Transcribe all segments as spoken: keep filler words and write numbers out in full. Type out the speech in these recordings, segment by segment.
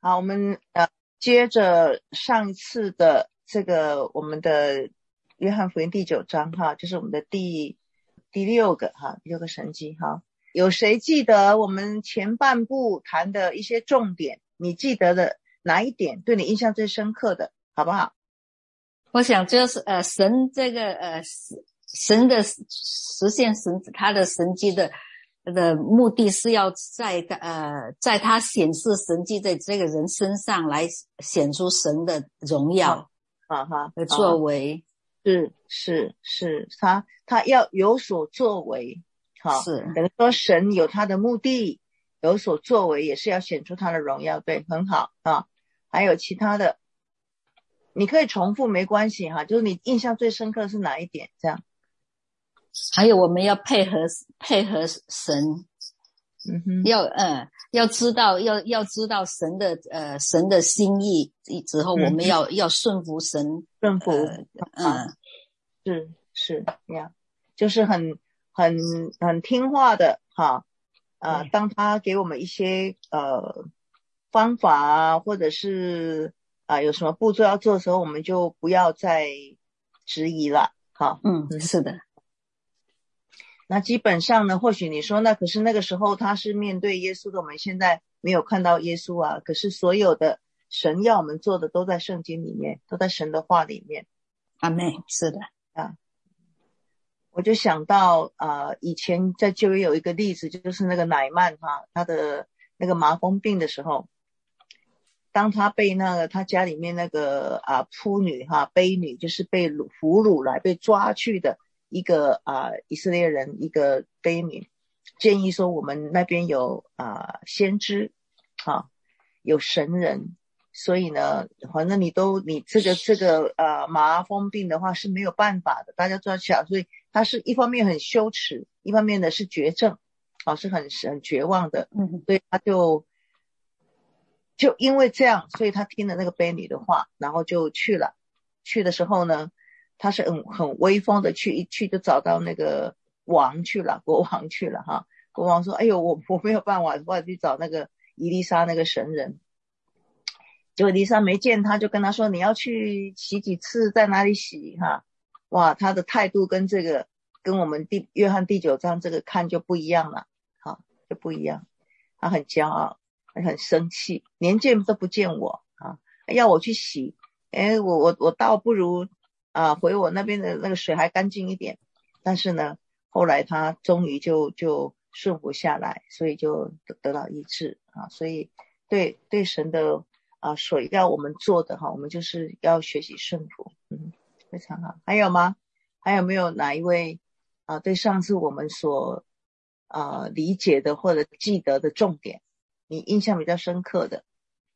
好，我们呃接着上一次的这个我们的约翰福音第九章哈，就是我们的第第六个哈，第六个神迹哈。有谁记得我们前半部谈的一些重点？你记得的哪一点对你印象最深刻的，好不好？ 我想就是呃神这个呃神的实现神他的神迹的的目的是要在呃在他显示神迹在这个人身上来显出神的荣耀啊哈的作为， 是是是，他他要有所作为，好， 是等于说神有他的目的，有所作为，也是要显出他的荣耀，对，很好啊。还有其他的，你可以重复没关系哈，就是你印象最深刻是哪一点？这样。 还有我们要配合配合神， 嗯哼， 要呃要知道要要知道神的呃神的心意之后，我们要、嗯、要顺服神， 顺服， 呃、 嗯，是是呀，就是很很很听话的哈，啊、呃，当他给我们一些呃方法啊，或者是啊、呃、有什么步骤要做的时候，我们就不要再质疑了，哈， 嗯，是的。 那基本上呢，或许你说那可是那个时候他是面对耶稣的，我们现在没有看到耶稣啊，可是所有的神要我们做的都在圣经里面，都在神的话里面。 阿们，是的啊，我就想到啊、呃，以前在旧约有一个例子，就是那个乃曼哈，他的那个麻风病的时候，当他被那个他家里面那个啊仆女哈卑女，就是被俘虏来被抓去的一个啊、呃、以色列人，一个卑女，建议说我们那边有啊、呃、先知啊，有神人，所以呢，反正你都你这个这个呃麻风病的话是没有办法的，大家都要想，所以他是一方面很羞耻，一方面呢是绝症，啊是很很绝望的， 嗯， 所以他就就因为这样，所以他听了那个卑女的话，然后就去了。去的时候呢，他是很很威风的去，一去就找到那个王去了，国王去了哈。国王说：“哎呦，我我没有办法，我要去找那个以利沙那个神人。”结果以利沙没见他，就跟他说：“你要去洗几次，在哪里洗？”哈，哇，他的态度跟这个跟我们第约翰第九章这个看就不一样了，哈，就不一样。他很骄傲。很生气，连见都不见我啊，要我去洗，哎，我我我倒不如啊回我那边的那个水还干净一点。但是呢，后来他终于就就顺服下来，所以就得得到医治啊。所以对对神的啊所要我们做的哈，我们就是要学习顺服，嗯，非常好。还有吗？还有没有哪一位啊对上次我们所啊理解的或者记得的重点？你印象比较深刻的？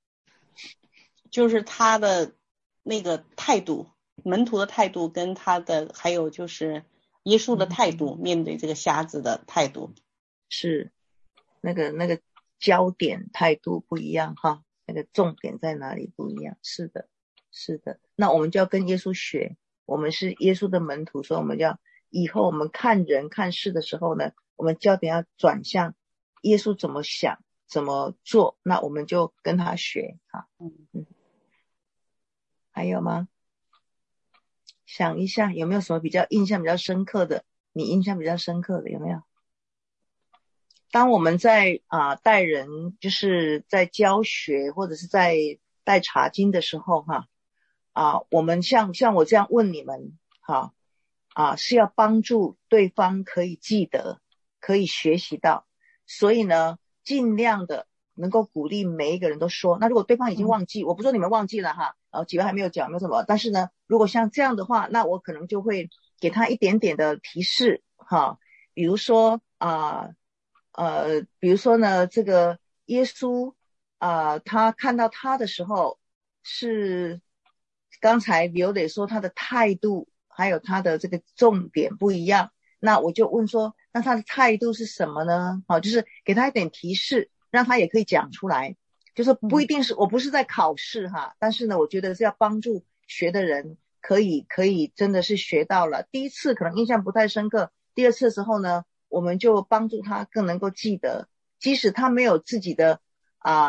就是他的那个态度，门徒的态度，跟他的还有就是耶稣的态度，嗯、面对这个瞎子的态度， 是那个那个焦点态度不一样哈，那个重点在哪里不一样？是的，是的。那我们就要跟耶稣学，我们是耶稣的门徒，所以我们要以后我们看人看事的时候呢，我们焦点要转向耶稣怎么想。怎么做，那我们就跟他学哈。嗯嗯，还有吗？想一下有没有什么比较印象比较深刻的，你印象比较深刻的有没有？当我们在啊、呃、带人，就是在教学或者是在带查经的时候哈，啊、呃、我们像像我这样问你们哈啊、呃、是要帮助对方可以记得，可以学习到，所以呢尽量的能够鼓励每一个人都说。那如果对方已经忘记，嗯、我不说你们忘记了哈，呃，几位还没有讲，没有什么。但是呢，如果像这样的话，那我可能就会给他一点点的提示哈，比如说啊，呃, 呃，比如说呢，这个耶稣啊、呃，他看到他的时候是刚才刘磊说他的态度还有他的这个重点不一样，那我就问说。那他的态度是什么呢？好，就是给他一点提示，让他也可以讲出来。就是不一定是，我不是在考试哈，但是呢，我觉得是要帮助学的人可以可以真的是学到了。第一次可能印象不太深刻，第二次的时候呢，我们就帮助他更能够记得，即使他没有自己的啊、呃、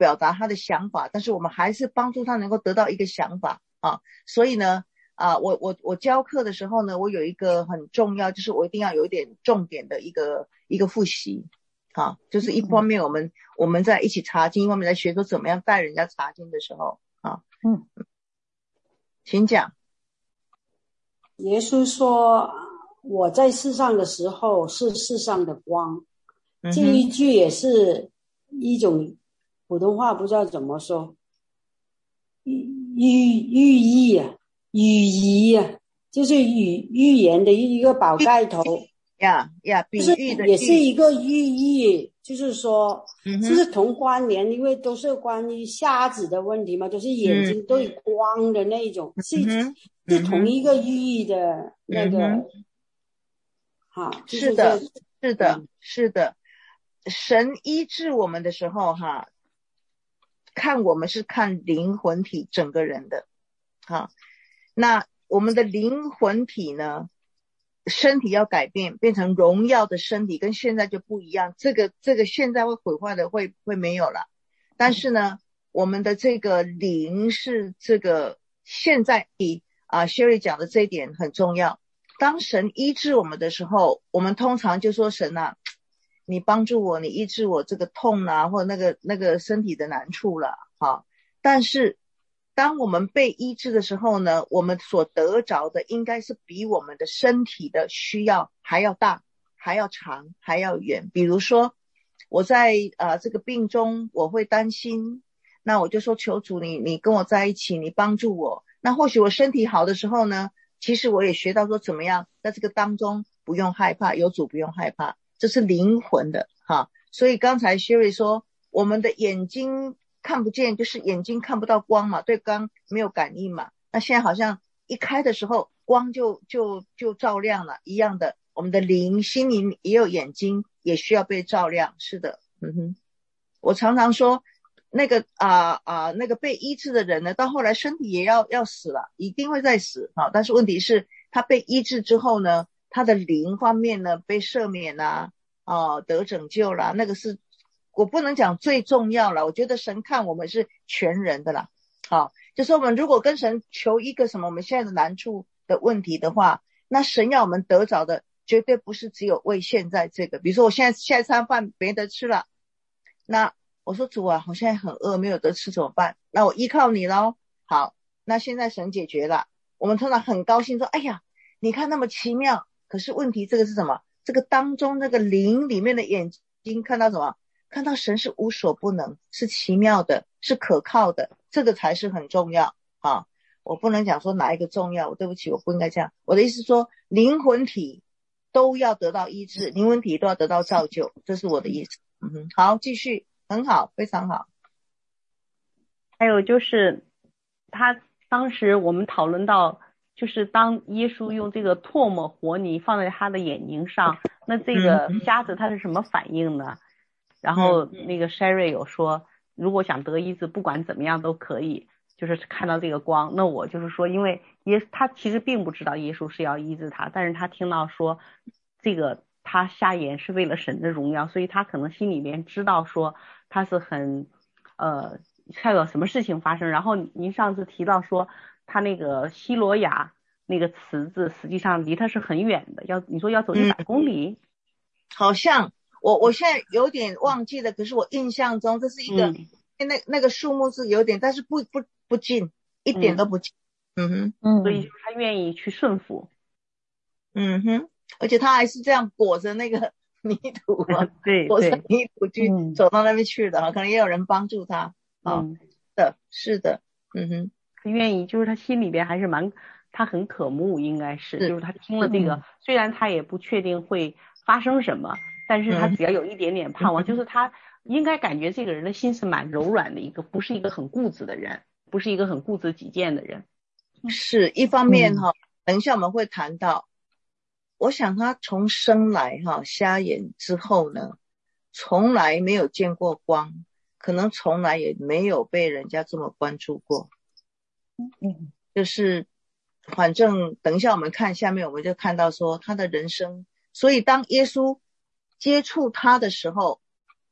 表达他的想法，但是我们还是帮助他能够得到一个想法啊。所以呢啊，我我我教课的时候呢，我有一个很重要，就是我一定要有一点重点的一个一个复习啊，就是一方面我们、嗯、我们在一起查经，一方面在学说怎么样带人家查经的时候啊。嗯，请讲。 耶稣说我在世上的时候是世上的光、嗯、这一句也是一种普通话不知道怎么说，寓寓意啊，语义啊，就是语预言的一个宝盖头呀呀，比喻的， 就是也是一个寓意，就是说， 嗯、 就是同关联，因为都是关于瞎子的问题嘛，就是眼睛对光的那种，嗯、是、嗯、是同一个寓意的那个，嗯、哈，就是、 是的，是的，嗯、是的，神医治我们的时候，哈，看我们是看灵魂体整个人的，哈，那我们的灵魂体呢？身体要改变，变成荣耀的身体，跟现在就不一样。这个这个现在会毁坏的会会没有了，但是呢，我们的这个灵是这个现在比啊 Sherry 讲的这一点很重要。当神医治我们的时候，我们通常就说神啊，你帮助我，你医治我这个痛啊，或者那个那个身体的难处了，好，但是。当我们被医治的时候呢，我们所得着的应该是比我们的身体的需要还要大，还要长，还要远。比如说我在呃这个病中我会担心，那我就说求主你你跟我在一起，你帮助我。那或许我身体好的时候呢，其实我也学到说怎么样在这个当中不用害怕，有主不用害怕，这是灵魂的哈。所以刚才 Sherry 说我们的眼睛看不见，就是眼睛看不到光嘛，对光没有感应嘛。那现在好像一开的时候光就就就照亮了一样的，我们的灵心灵也有眼睛，也需要被照亮。是的，嗯哼，我常常说那个啊啊、呃、那个被医治的人呢，到后来身体也要要死了，一定会再死啊。但是问题是他被医治之后呢，他的灵方面呢被赦免啦，啊、呃、得拯救啦，那个是我不能讲最重要了，我觉得神看我们是全人的啦。好，就是我们如果跟神求一个什么我们现在的难处的问题的话，那神要我们得着的绝对不是只有为现在这个。比如说我现在下一餐饭没得吃了，那我说主啊，我现在很饿，没有得吃怎么办？那我依靠你咯。好，那现在神解决了，我们通常很高兴说，哎呀，你看那么奇妙。可是问题这个是什么？这个当中那个灵里面的眼睛看到什么？看到神是无所不能，是奇妙的，是可靠的，这个才是很重要啊！我不能讲说哪一个重要，我对不起，我不应该这样。我的意思是说，灵魂体都要得到医治，灵魂体都要得到造就，这是我的意思。嗯哼，好，继续，很好，非常好。 还有就是他当时我们讨论到，就是当耶稣用这个唾沫和泥放在他的眼睛上，那这个瞎子他是什么反应呢？然后那个 Sherry 有说，如果想得医治，不管怎么样都可以，就是看到这个光。那我就是说，因为耶他其实并不知道耶稣是要医治他，但是他听到说这个他瞎眼是为了神的荣耀，所以他可能心里面知道说他是很呃还有什么事情发生。然后您上次提到说他那个西罗亚那个池子实际上离他是很远的，要你说要走一百公里， 嗯、好像。我我现在有点忘记了，可是我印象中这是一个、嗯、那那个数目是有点，但是不不不近，一点都不近。嗯哼， 嗯，所以他愿意去顺服。 嗯哼，而且他还是这样裹着那个泥土啊， 对， 裹着泥土去走到那边去的、嗯、可能也有人帮助他。 嗯， 的，是的，嗯哼， 他愿意，就是他心里边还是蛮，他很渴慕，应该是，是就是他听了这个、嗯，虽然他也不确定会发生什么。但是他只要有一点点盼望、嗯、就是他应该感觉这个人的心是蛮柔软的一个，不是一个很固执的人，不是一个很固执己见的人。 是一方面哈、嗯，等一下我们会谈到，我想他从生来哈瞎眼之后呢，从来没有见过光，可能从来也没有被人家这么关注过。嗯，就是反正等一下我们看下面我们就看到说他的人生，所以当耶稣接触他的时候，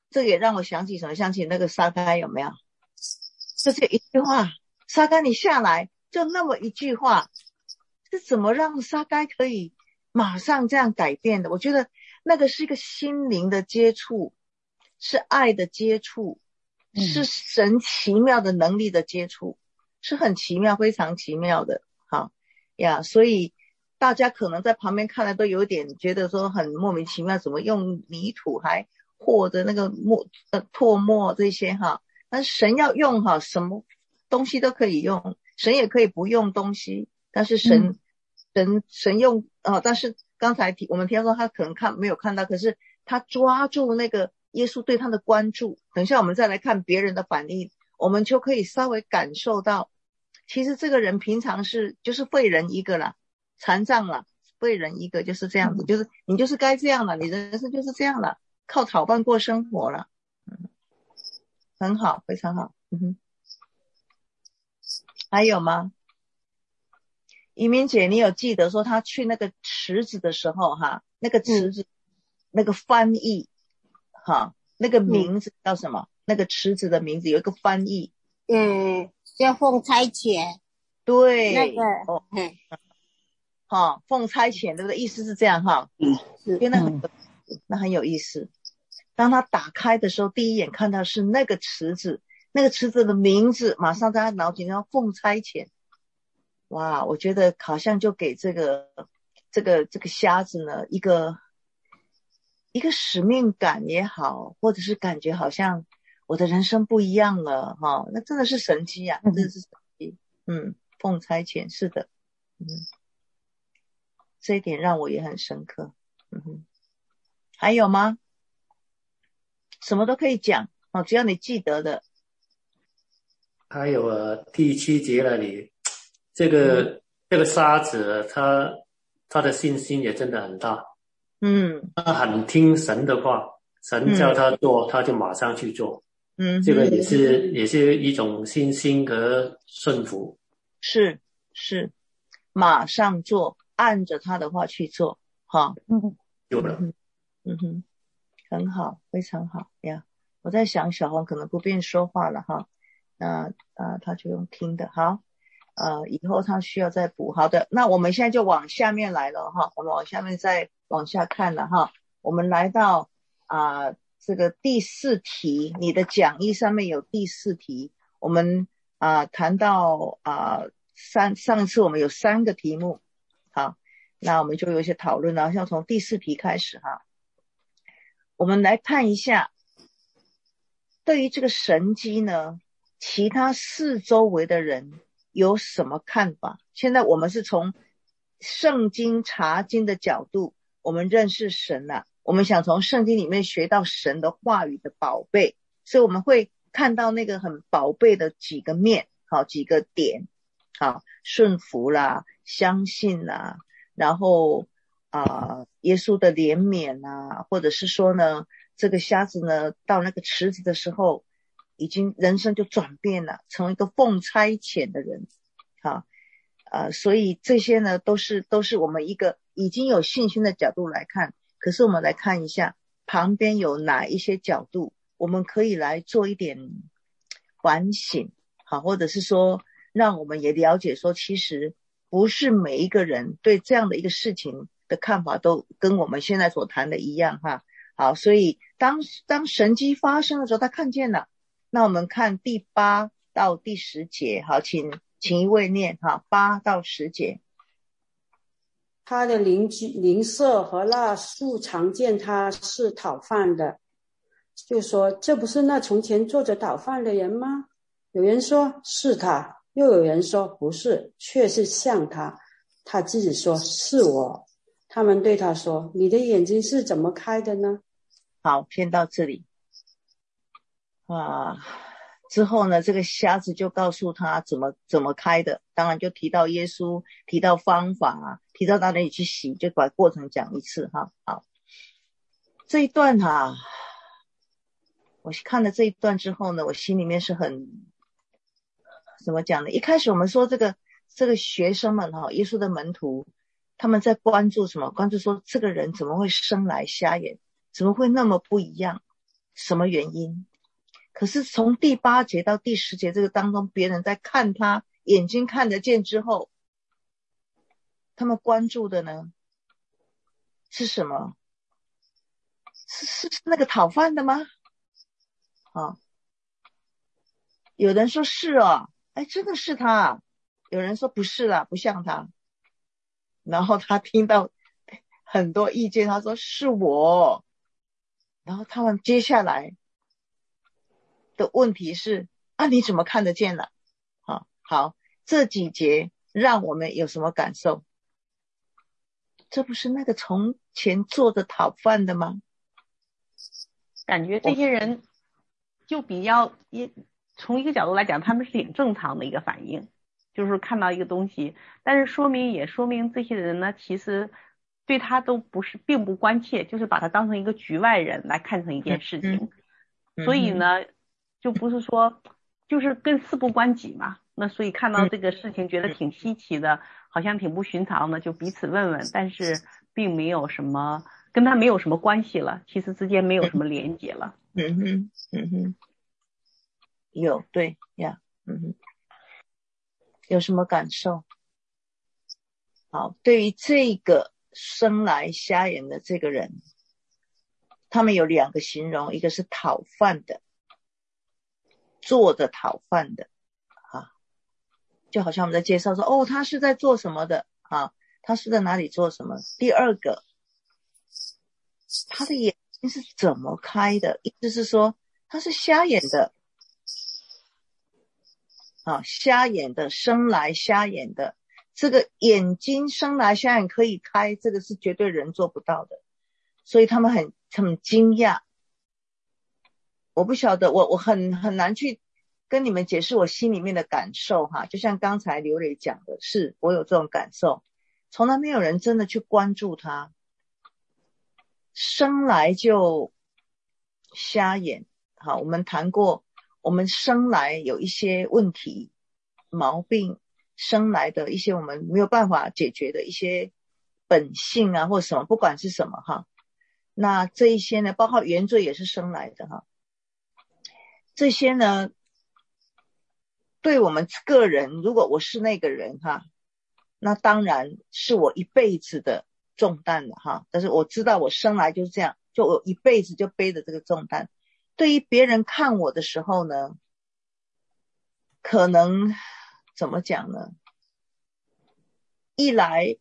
这个也让我想起什么？想起那个撒该有没有？就是一句话，撒该你下来，就那么一句话，是怎么让撒该可以马上这样改变的？我觉得那个是一个心灵的接触，是爱的接触，是神奇妙的能力的接触，是很奇妙，非常奇妙的。好呀，所以大家可能在旁边看了都有点觉得说很莫名其妙，怎么用泥土还和着那个沫呃唾沫这些哈？但是神要用哈，什么东西都可以用，神也可以不用东西，但是神、嗯、神神用呃，但是刚才提我们听说他可能看没有看到，可是他抓住那个耶稣对他的关注。等一下我们再来看别人的反应，我们就可以稍微感受到，其实这个人平常是就是废人一个啦，残障啦，废人一个，就是这样子，就是你就是该这样了，你人生就是这样了，靠讨饭过生活了。嗯，很好，非常好。嗯哼，还有吗？移民姐，你有记得说他去那个池子的时候哈，那个池子、嗯、那个翻译哈，那个名字叫什么、嗯、那个池子的名字有一个翻译， 嗯，叫奉差遣。 对， 那个哦，嗯，哈，奉差遣，对不对？意思是这样哈， 嗯，是， 那很、嗯、那很有意思。当他打开的时候，第一眼看到是那个池子，那个池子的名字马上在他脑筋上奉差遣。哇，我觉得好像就给这个这个这个瞎子呢一个一个使命感也好，或者是感觉好像我的人生不一样了哈，那真的是神迹啊，真的是神迹。嗯，奉差遣，是的，嗯，这一点让我也很深刻。嗯哼，还有吗？什么都可以讲哦，只要你记得的。 还有呃，第七节那里，这个、嗯、这个瞎子他他的信心也真的很大， 嗯， 他很听神的话，神叫他做、嗯、他就马上去做， 嗯， 这个也是也是一种信心和顺服， 是是，马上做，按着他的话去做，哈， 嗯，有了， 嗯嗯哼，很好，非常好呀。我在想小红可能不便说话了哈，那呃他就用听的，好，呃以后他需要再补，好的，那我们现在就往下面来了哈，我们往下面再往下看了哈，我们来到啊、呃、这个第四题，你的讲义上面有第四题，我们啊、呃、谈到啊、呃、三上次我们有三个题目，好，那我们就有一些讨论了，像从第四题开始哈，我们来看一下对于这个神迹呢，其他四周围的人有什么看法？现在我们是从圣经查经的角度，我们认识神啊，我们想从圣经里面学到神的话语的宝贝，所以我们会看到那个很宝贝的几个面，好，几个点，好，顺服啦，相信啦，然后啊、呃，耶稣的怜悯啊，或者是说呢，这个瞎子呢到那个池子的时候，已经人生就转变了，成为一个奉差遣的人，好，呃，所以这些呢都是都是我们一个已经有信心的角度来看。可是我们来看一下旁边有哪一些角度，我们可以来做一点反省，好，或者是说让我们也了解说，其实不是每一个人对这样的一个事情的看法都跟我们现在所谈的一样哈。好，所以当当神迹发生的时候，他看见了。那我们看第八到第十节，好，请请一位念哈，八到十节。 他的邻居邻舍和那素常见他是讨饭的，就说这不是那从前坐着讨饭的人吗？有人说是他，又有人说不是，却是像他。他自己说是我。他们对他说，你的眼睛是怎么开的呢？ 好，先到这里啊。之后呢，这个瞎子就告诉他怎么怎么开的，当然就提到耶稣，提到方法，提到到哪里去洗，就把过程讲一次哈。好，这一段哈，我看了这一段之后呢，我心里面是很怎么讲呢？一开始我们说这个这个学生们哈，耶稣的门徒，他们在关注什么？关注说这个人怎么会生来瞎眼，怎么会那么不一样？ 什么原因？可是从第八节到第十节这个当中，别人在看他眼睛看得见之后，他们关注的呢是什么？是是是那个讨饭的吗？啊，有人说是哦，哎，真的是他。有人说不是啦，不像他。然后他听到很多意见，他说是我。然后他们接下来的问题是啊，你怎么看得见了？啊，好，这几节让我们有什么感受？这不是那个从前做的讨饭的吗？ 感觉这些人就比较一从一个角度来讲，他们是挺正常的一个反应，就是看到一个东西，但是说明也说明这些人呢，其实对他都不是并不关切，就是把他当成一个局外人来看成一件事情， 嗯嗯、 所以呢，就不是说就是跟事不关己嘛。那所以看到这个事情觉得挺稀奇的，好像挺不寻常的，就彼此问问，但是并没有什么跟他没有什么关系了，其实之间没有什么连结了。 嗯哼，嗯哼，有对呀，嗯哼，有什么感受？好，对于这个生来瞎眼的这个人，他们有两个形容，一个是讨饭的，做的讨饭的啊，就好像我们在介绍说，哦，他是在做什么的啊？他是在哪里做什么？第二个，他的眼睛是怎么开的？意思是说他是瞎眼的啊，瞎眼的，生来瞎眼的。这个眼睛生来瞎眼可以开，这个是绝对人做不到的，所以他们很很惊讶。我不晓得，我我很很难去跟你们解释我心里面的感受哈。就像刚才刘磊讲的，是我有这种感受，从来没有人真的去关注他，生来就瞎眼。好，我们谈过，我们生来有一些问题、毛病。生来的一些我们没有办法解决的一些本性啊，或什么，不管是什么哈，那这一些呢，包括原罪也是生来的哈。这些呢，对我们个人，如果我是那个人哈，那当然是我一辈子的重担了哈。但是我知道我生来就是这样，就我一辈子就背着这个重担。对于别人看我的时候呢，可能怎么讲呢？一来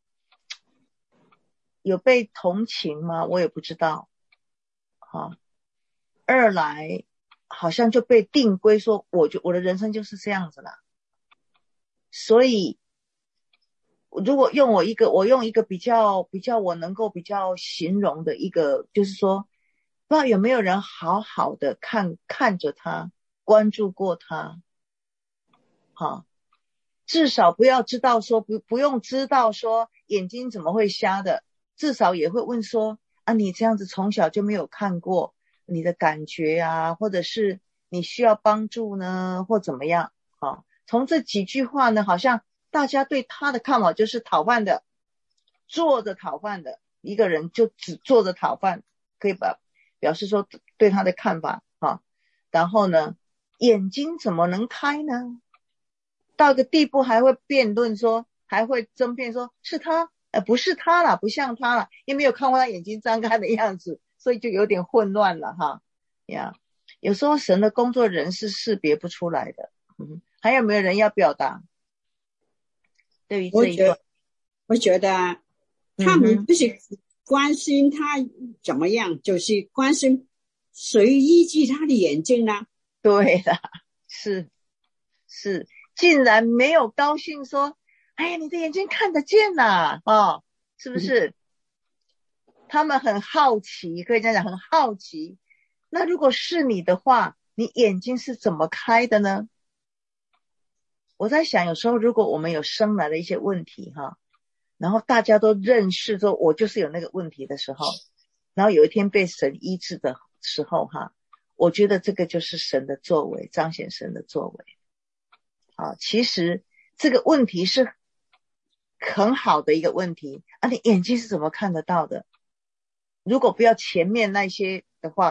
有被同情吗？我也不知道。啊，二来好像就被定规说，我就我的人生就是这样子啦。所以，如果用我一个，我用一个比较比较我能够比较形容的一个，就是说，不知道有没有人好好的看看着他，关注过他，好。至少不要知道说不不用知道说眼睛怎么会瞎的，至少也会问说啊，你这样子从小就没有看过，你的感觉啊，或者是你需要帮助呢，或怎么样啊？从这几句话呢，好像大家对他的看法就是讨饭的，坐着讨饭的一个人就只坐着讨饭，可以把表示说对他的看法啊。然后呢，眼睛怎么能开呢？到一个地步还会辩论说，还会争辩说是他，呃，不是他啦，不像他啦，也没有看过他眼睛张开的样子，所以就有点混乱了哈。呀，有时候神的工作人是识别不出来的。嗯，还有没有人要表达？对于这一段， 我觉得啊，他们不是关心他怎么样，嗯、就是关心谁依据他的眼睛呢？ 对的，是是。竟然没有高兴说，哎呀，你的眼睛看得见呐、啊，哦，是不是？嗯、他们很好奇，可以这样讲，很好奇。那如果是你的话，你眼睛是怎么开的呢？我在想，有时候如果我们有生来的一些问题哈，然后大家都认识说我就是有那个问题的时候，然后有一天被神医治的时候哈，我觉得这个就是神的作为，彰显神的作为。啊，其实这个问题是很好的一个问题啊！你眼睛是怎么看得到的？如果不要前面那些的话，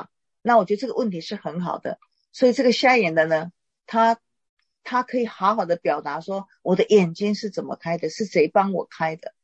那我觉得这个问题是很好的，所以这个瞎眼的呢，他他可以好好的表达说，我的眼睛是怎么开的，是谁帮我开的。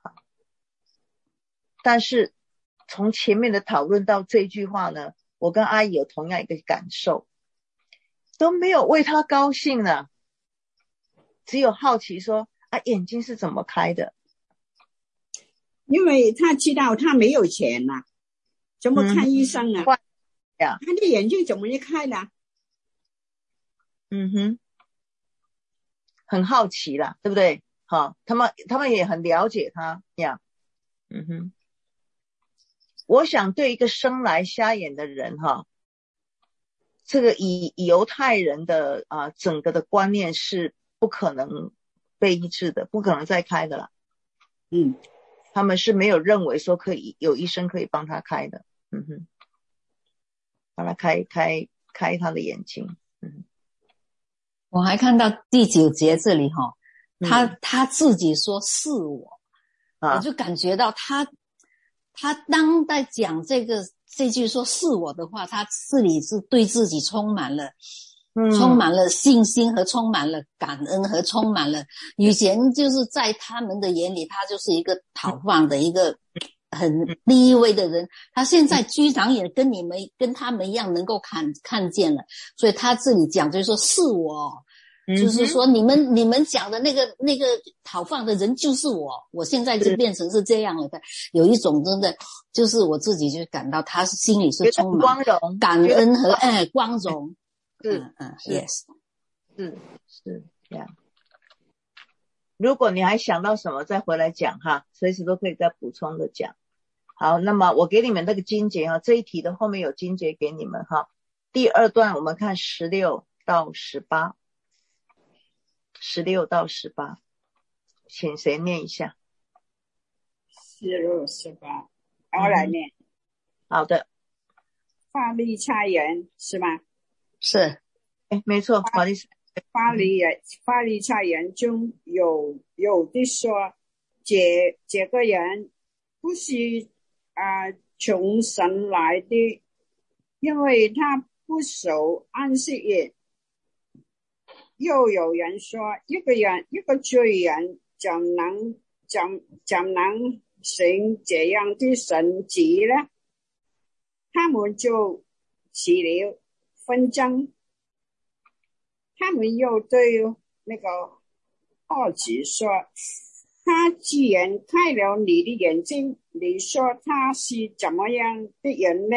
但是从前面的讨论到这句话呢，我跟阿姨有同样一个感受，都没有为他高兴呢，只有好奇说啊，眼睛是怎么开的？ 因为他知道他没有钱了，怎么看医生啊？ 嗯呀， 他的眼睛怎么就开了？ 嗯哼，很好奇啦，对不对？好，他们他们也很了解他呀。嗯哼，我想对一个生来瞎眼的人哈，这个以犹太人的啊、呃、整个的观念是不可能被医治的，不可能再开的啦。 嗯， 他们是没有认为说可以有医生可以帮他开的。嗯哼，帮他开开开他的眼睛。嗯， 我还看到第九节这里哈、哦，他、 嗯、 他自己说是我， 啊、 我就感觉到他他当在讲这个这句说是我的话，他这里是对自己充满了、嗯、充满了信心和充满了感恩和充满了，以前就是在他们的眼里他就是一个讨饭的一个很低微的人，他现在居然也跟你们跟他们一样能够看看见了，所以他这里讲就是说是我，就是说你们你们讲的那个那个讨饭的人就是我，我现在就变成是这样了的，有一种真的就是我自己就感到他心里是充满感恩和哎光荣， 是嗯嗯 yes 是是这样。如果你还想到什么再回来讲哈，随时都可以再补充的讲。好，那么我给你们那个经节哈，这一题的后面有经节给你们哈。第二段我们看十六到十八，十六到十八，请谁念一下？ 十六十八，我来念、嗯。 好的。 法利赛人是吗？ 是， 哎，没错，法利赛。 法利人法利赛人中有有的说，这这个人不是啊、呃、从神来的，因为他不守安息日。又有人说，一个人一个罪人怎能怎怎能行这样的神迹呢？他们就起了纷争。他们又对那个二子说，他既然开了你的眼睛，你说他是怎么样的人呢？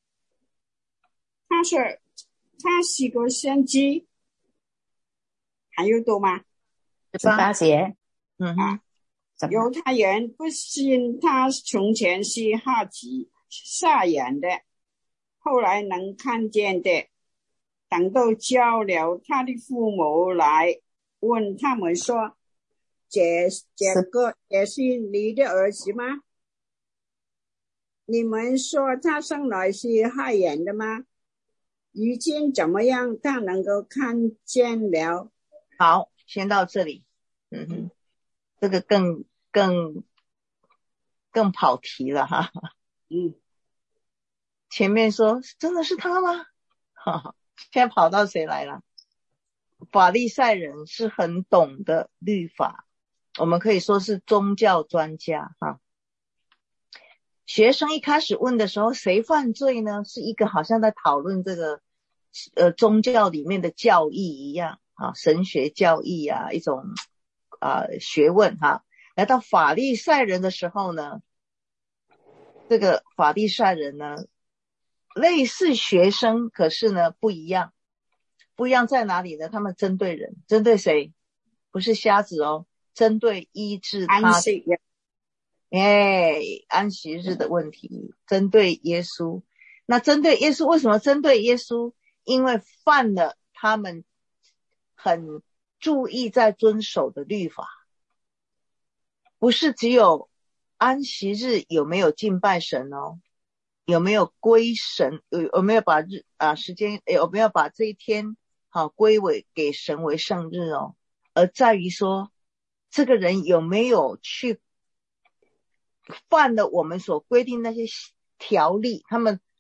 他说他是个先知。还有多吗？ 十八节。 嗯啊，犹太人不信他从前是哈吉撒眼的，后来能看见的。等到叫了他的父母来问他们说，这这个也是你的儿子吗？你们说他生来是害人的吗？如今怎么样他能够看见了？ 好，先到这里。嗯哼，这个更更更跑题了哈。 嗯， 前面说真的是他吗？哈哈。现在跑到谁来了？法利赛人是很懂的律法，我们可以说是宗教专家哈。学生一开始问的时候，谁犯罪呢？是一个好像在讨论这个呃宗教里面的教义一样啊，神学教义啊，一种啊、呃、学问哈。来到法利赛人的时候呢，这个法利赛人呢，类似学生，可是呢不一样。不一样在哪里呢？他们针对人，针对谁？不是瞎子哦，针对医治他安息日， 哎，安息日的问题，针对耶稣。那针对耶稣，为什么针对耶稣？因为犯了他们很注意在遵守的律法，不是只有安息日有没有敬拜神哦，有没有归神，有有没有把日啊时间，有没有把这一天好归为给神为圣日哦，而在于说这个人有没有去犯了我们所规定那些条例，他们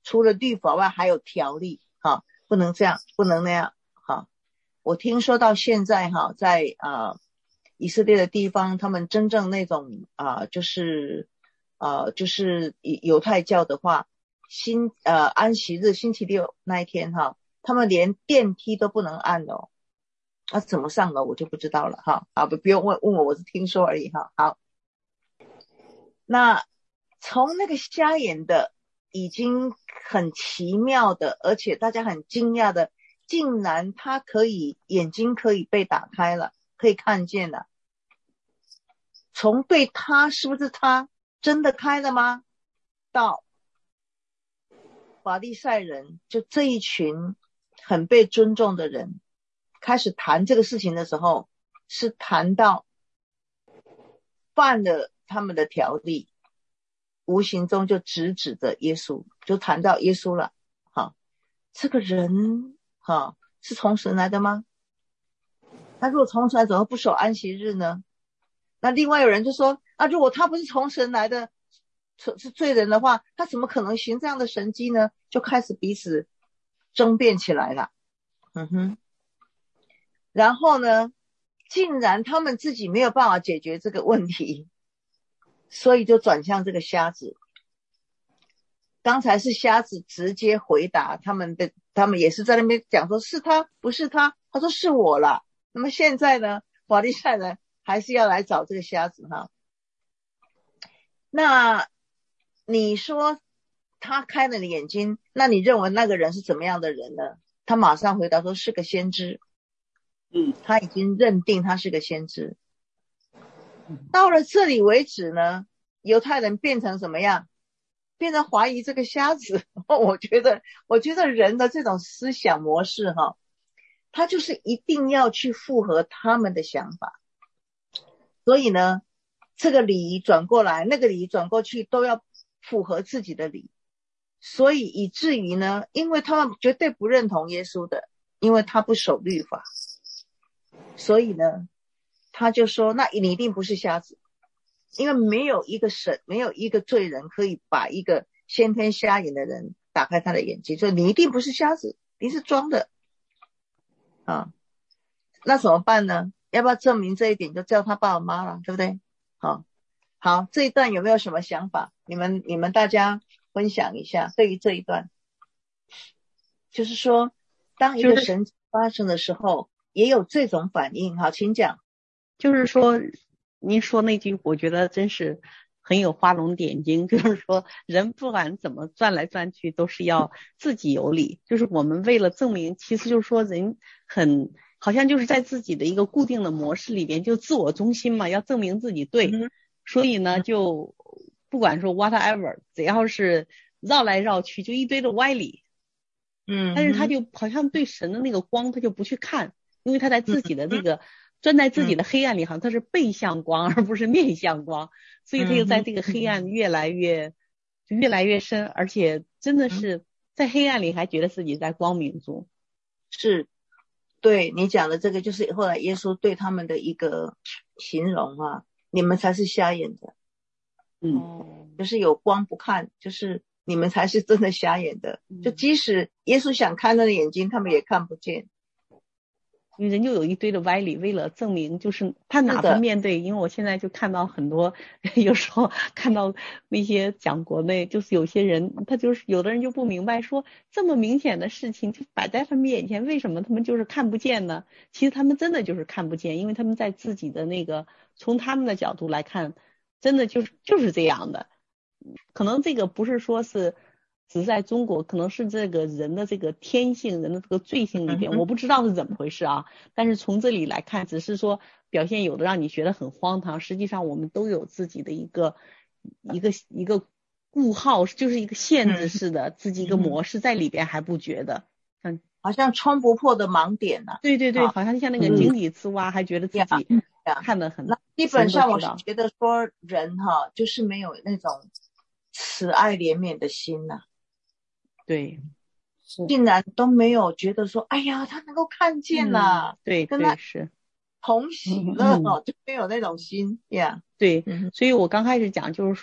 除了律法外还有条例哈，不能这样，不能那样哈。我听说到现在哈，在啊以色列的地方，他们真正那种啊就是呃就是犹太教的话，星呃安息日星期六那一天哈，他们连电梯都不能按哦。那、啊、怎么上楼我就不知道了哈。好，不不用问问我，我是听说而已哈。好，那从那个瞎眼的已经很奇妙的，而且大家很惊讶的，竟然他可以眼睛可以被打开了，可以看见了。从对他是不是他真的开了吗？到法利赛人，就这一群很被尊重的人开始谈这个事情的时候，是谈到犯了他们的条例，无形中就直指着耶稣，就谈到耶稣了。好，这个人哈是从神来的吗？他如果从神来，怎么不守安息日呢？那另外有人就说，啊，如果他不是从神来的，是罪人的话，他怎么可能行这样的神迹呢？就开始彼此争辩起来了。嗯哼。然后呢，竟然他们自己没有办法解决这个问题，所以就转向这个瞎子。刚才是瞎子直接回答他们的，他们也是在那边讲说是他不是他，他说是我啦。那么现在呢，法利赛人还是要来找这个瞎子哈。那你说他开了你眼睛，那你认为那个人是怎么样的人呢？他马上回答说是个先知。嗯，他已经认定他是个先知。到了这里为止呢，犹太人变成什么样？变成怀疑这个瞎子。我觉得，我觉得人的这种思想模式哈，他就是一定要去符合他们的想法。所以呢，这个礼仪转过来，那个礼仪转过去，都要符合自己的礼。所以以至于呢，因为他们绝对不认同耶稣的，因为他不守律法。所以呢，他就说，那你一定不是瞎子，因为没有一个神，没有一个罪人可以把一个先天瞎眼的人打开他的眼睛，所以你一定不是瞎子，你是装的啊。那怎么办呢？要不要证明这一点，就叫他爸爸妈妈了，对不对？好，好，这一段有没有什么想法？你们你们大家分享一下，对于这一段，就是说，当一个神发生的时候，也有这种反应。好，请讲。 就是说，您说那句，我觉得真是很有画龙点睛。就是说，人不管怎么转来转去，都是要自己有理。就是我们为了证明，其实就是说，人很好像就是在自己的一个固定的模式里边，就自我中心嘛，要证明自己对。嗯、所以呢，就不管说 whatever， 只要是绕来绕去，就一堆的歪理。嗯，但是他就好像对神的那个光，他就不去看，因为他在自己的这个。钻在自己的黑暗里，好像它是背向光而不是面向光，所以他就在这个黑暗越来越就越来越深，而且真的是在黑暗里还觉得自己在光明中。 是，对你讲的这个就是后来耶稣对他们的一个形容啊，你们才是瞎眼的。嗯，就是有光不看，就是你们才是真的瞎眼的。就即使耶稣想看他的眼睛，他们也看不见。 因为人就有一堆的歪理，为了证明，就是他哪怕面对，因为我现在就看到很多，有时候看到那些讲国内，就是有些人他就是有的人就不明白，说这么明显的事情就摆在他们眼前，为什么他们就是看不见呢？其实他们真的就是看不见，因为他们在自己的那个从他们的角度来看，真的就是就是这样的。可能这个不是说是只是在中国，可能是这个人的这个天性，人的这个罪性里边，嗯、我不知道是怎么回事啊。但是从这里来看，只是说表现有的让你觉得很荒唐，实际上我们都有自己的一个一个一个固号，就是一个限制式的、嗯、自己一个模式在里边，还不觉得， 嗯，好像冲不破的盲点啊。 对对对，好像像那个井底之蛙，嗯、还觉得自己看得很。 那基本上我是觉得说人哈，就是没有那种慈爱怜悯的心呐、啊。 对， 竟然都没有觉得说，哎呀，他能够看见了、 嗯，对， 跟他是同喜乐哦，就没有那种心呀。 对，所以我刚开始讲就是说，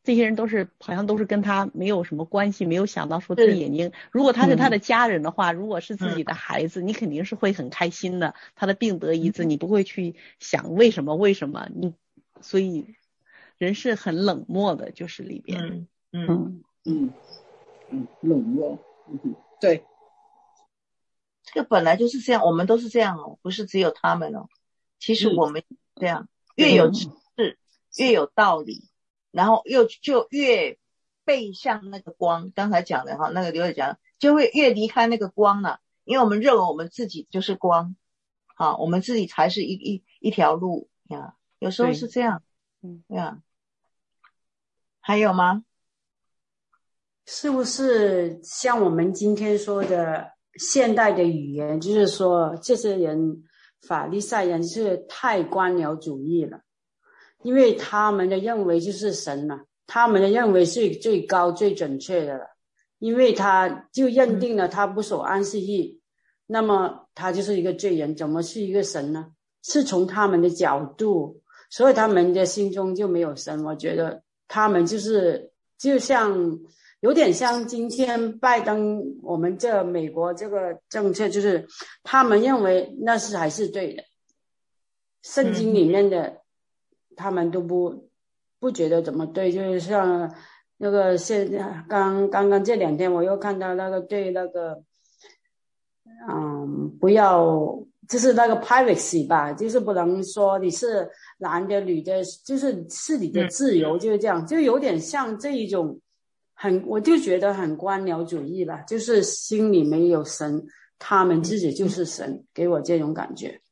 这些人都是好像都是跟他没有什么关系，没有想到说这眼睛，如果他是他的家人的话，嗯、如果是自己的孩子，嗯、你肯定是会很开心的。他的病得医治，你不会去想为什么为什么你，所以人是很冷漠的，就是里边， 嗯嗯嗯嗯，冷漠，嗯，对， 这个本来就是这样，我们都是这样哦，不是只有他们哦。其实我们这样，越有知识，越有道理。然后又就越背向那个光，刚才讲的哈，那个刘姐讲，就会越离开那个光了，因为我们认为我们自己就是光，好，我们自己才是一一一条路呀，有时候是这样，嗯呀，还有吗？ 是不是像我们今天说的现代的语言，就是说这些人法利赛人是太官僚主义了？因为他们的认为就是神了，他们的认为是最高最准确的了，因为他就认定了他不守安息日，嗯、那么他就是一个罪人，怎么是一个神呢？是从他们的角度，所以他们的心中就没有神。我觉得他们就是就像有点像今天拜登我们这美国这个政策，就是他们认为那是还是对的，圣经里面的。嗯他们都不不觉得怎么对，就是像那个现在刚刚刚这两天我又看到那个对那个嗯不要就是那个 privacy 吧，就是不能说你是男的女的，就是是你的自由，就是这样，就有点像这一种很我就觉得很官僚主义了，就是心里没有神，他们自己就是神，给我这种感觉。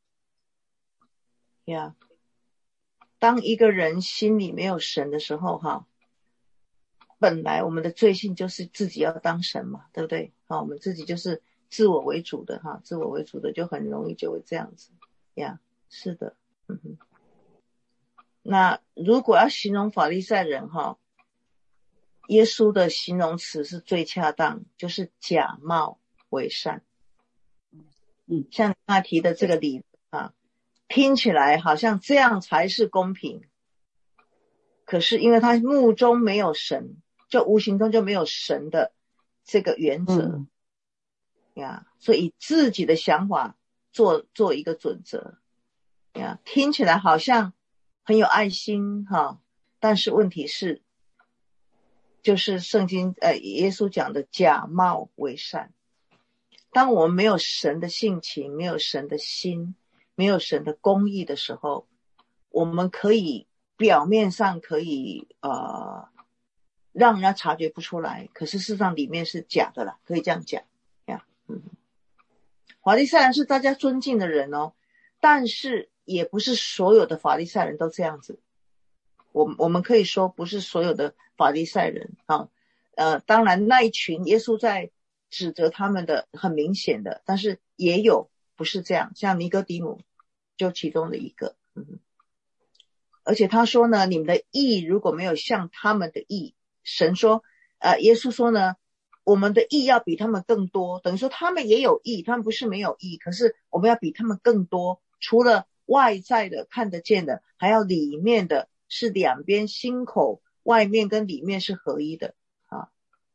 Yeah。当一个人心里没有神的时候哈，本来我们的罪性就是自己要当神嘛，对不对？好，我们自己就是自我为主的哈，自我为主的就很容易就会这样子呀，是的，嗯哼。那如果要形容法利赛人哈，耶稣的形容词是最恰当，就是假冒为善。嗯，像你刚才提的这个理论啊，听起来好像这样才是公平，可是因为他目中没有神，就无形中就没有神的这个原则、嗯、呀，所以以自己的想法做做一个准则呀，听起来好像很有爱心哈，但是问题是就是圣经呃耶稣讲的假冒为善。当我们没有神的性情，没有神的心，没有神的公义的时候，我们可以表面上可以呃让人家察觉不出来，可是事实上里面是假的啦，可以这样讲呀。嗯，法利赛人是大家尊敬的人哦，但是也不是所有的法利赛人都这样子。我我们可以说不是所有的法利赛人啊，呃，当然那一群耶稣在指责他们的很明显的，但是也有不是这样，像尼哥底母就其中的一个。嗯，而且他说呢，你们的义如果没有像他们的义，神说呃，耶稣说呢，我们的义要比他们更多，等于说他们也有义，他们不是没有义，可是我们要比他们更多，除了外在的看得见的，还要里面的是两边心口外面跟里面是合一的啊。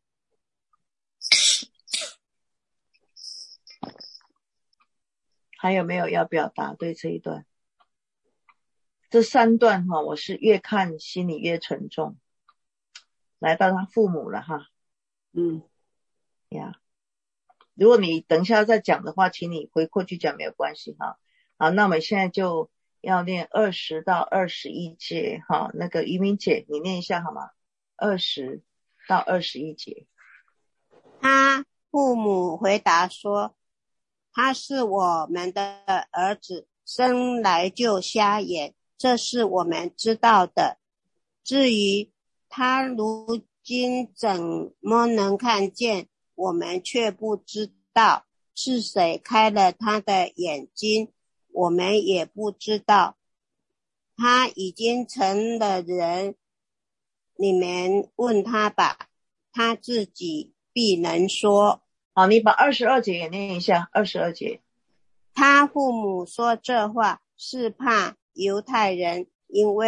还有没有要表达对这一段？这三段哈，我是越看心里越沉重。来到他父母了哈，嗯呀，如果你等一下再讲的话，请你回过去讲没有关系哈。好，那我们现在就要念二十到二十一节哈。那个于明姐，你念一下好吗？二十到二十一节。 他父母回答说，他是我们的儿子，生来就瞎眼，这是我们知道的。至于他如今怎么能看见，我们却不知道。是谁开了他的眼睛，我们也不知道。他已经成了人，你们问他吧，他自己必能说。 好，你把二十二节也念一下。二十二节， 他父母说这话是怕犹太人，因为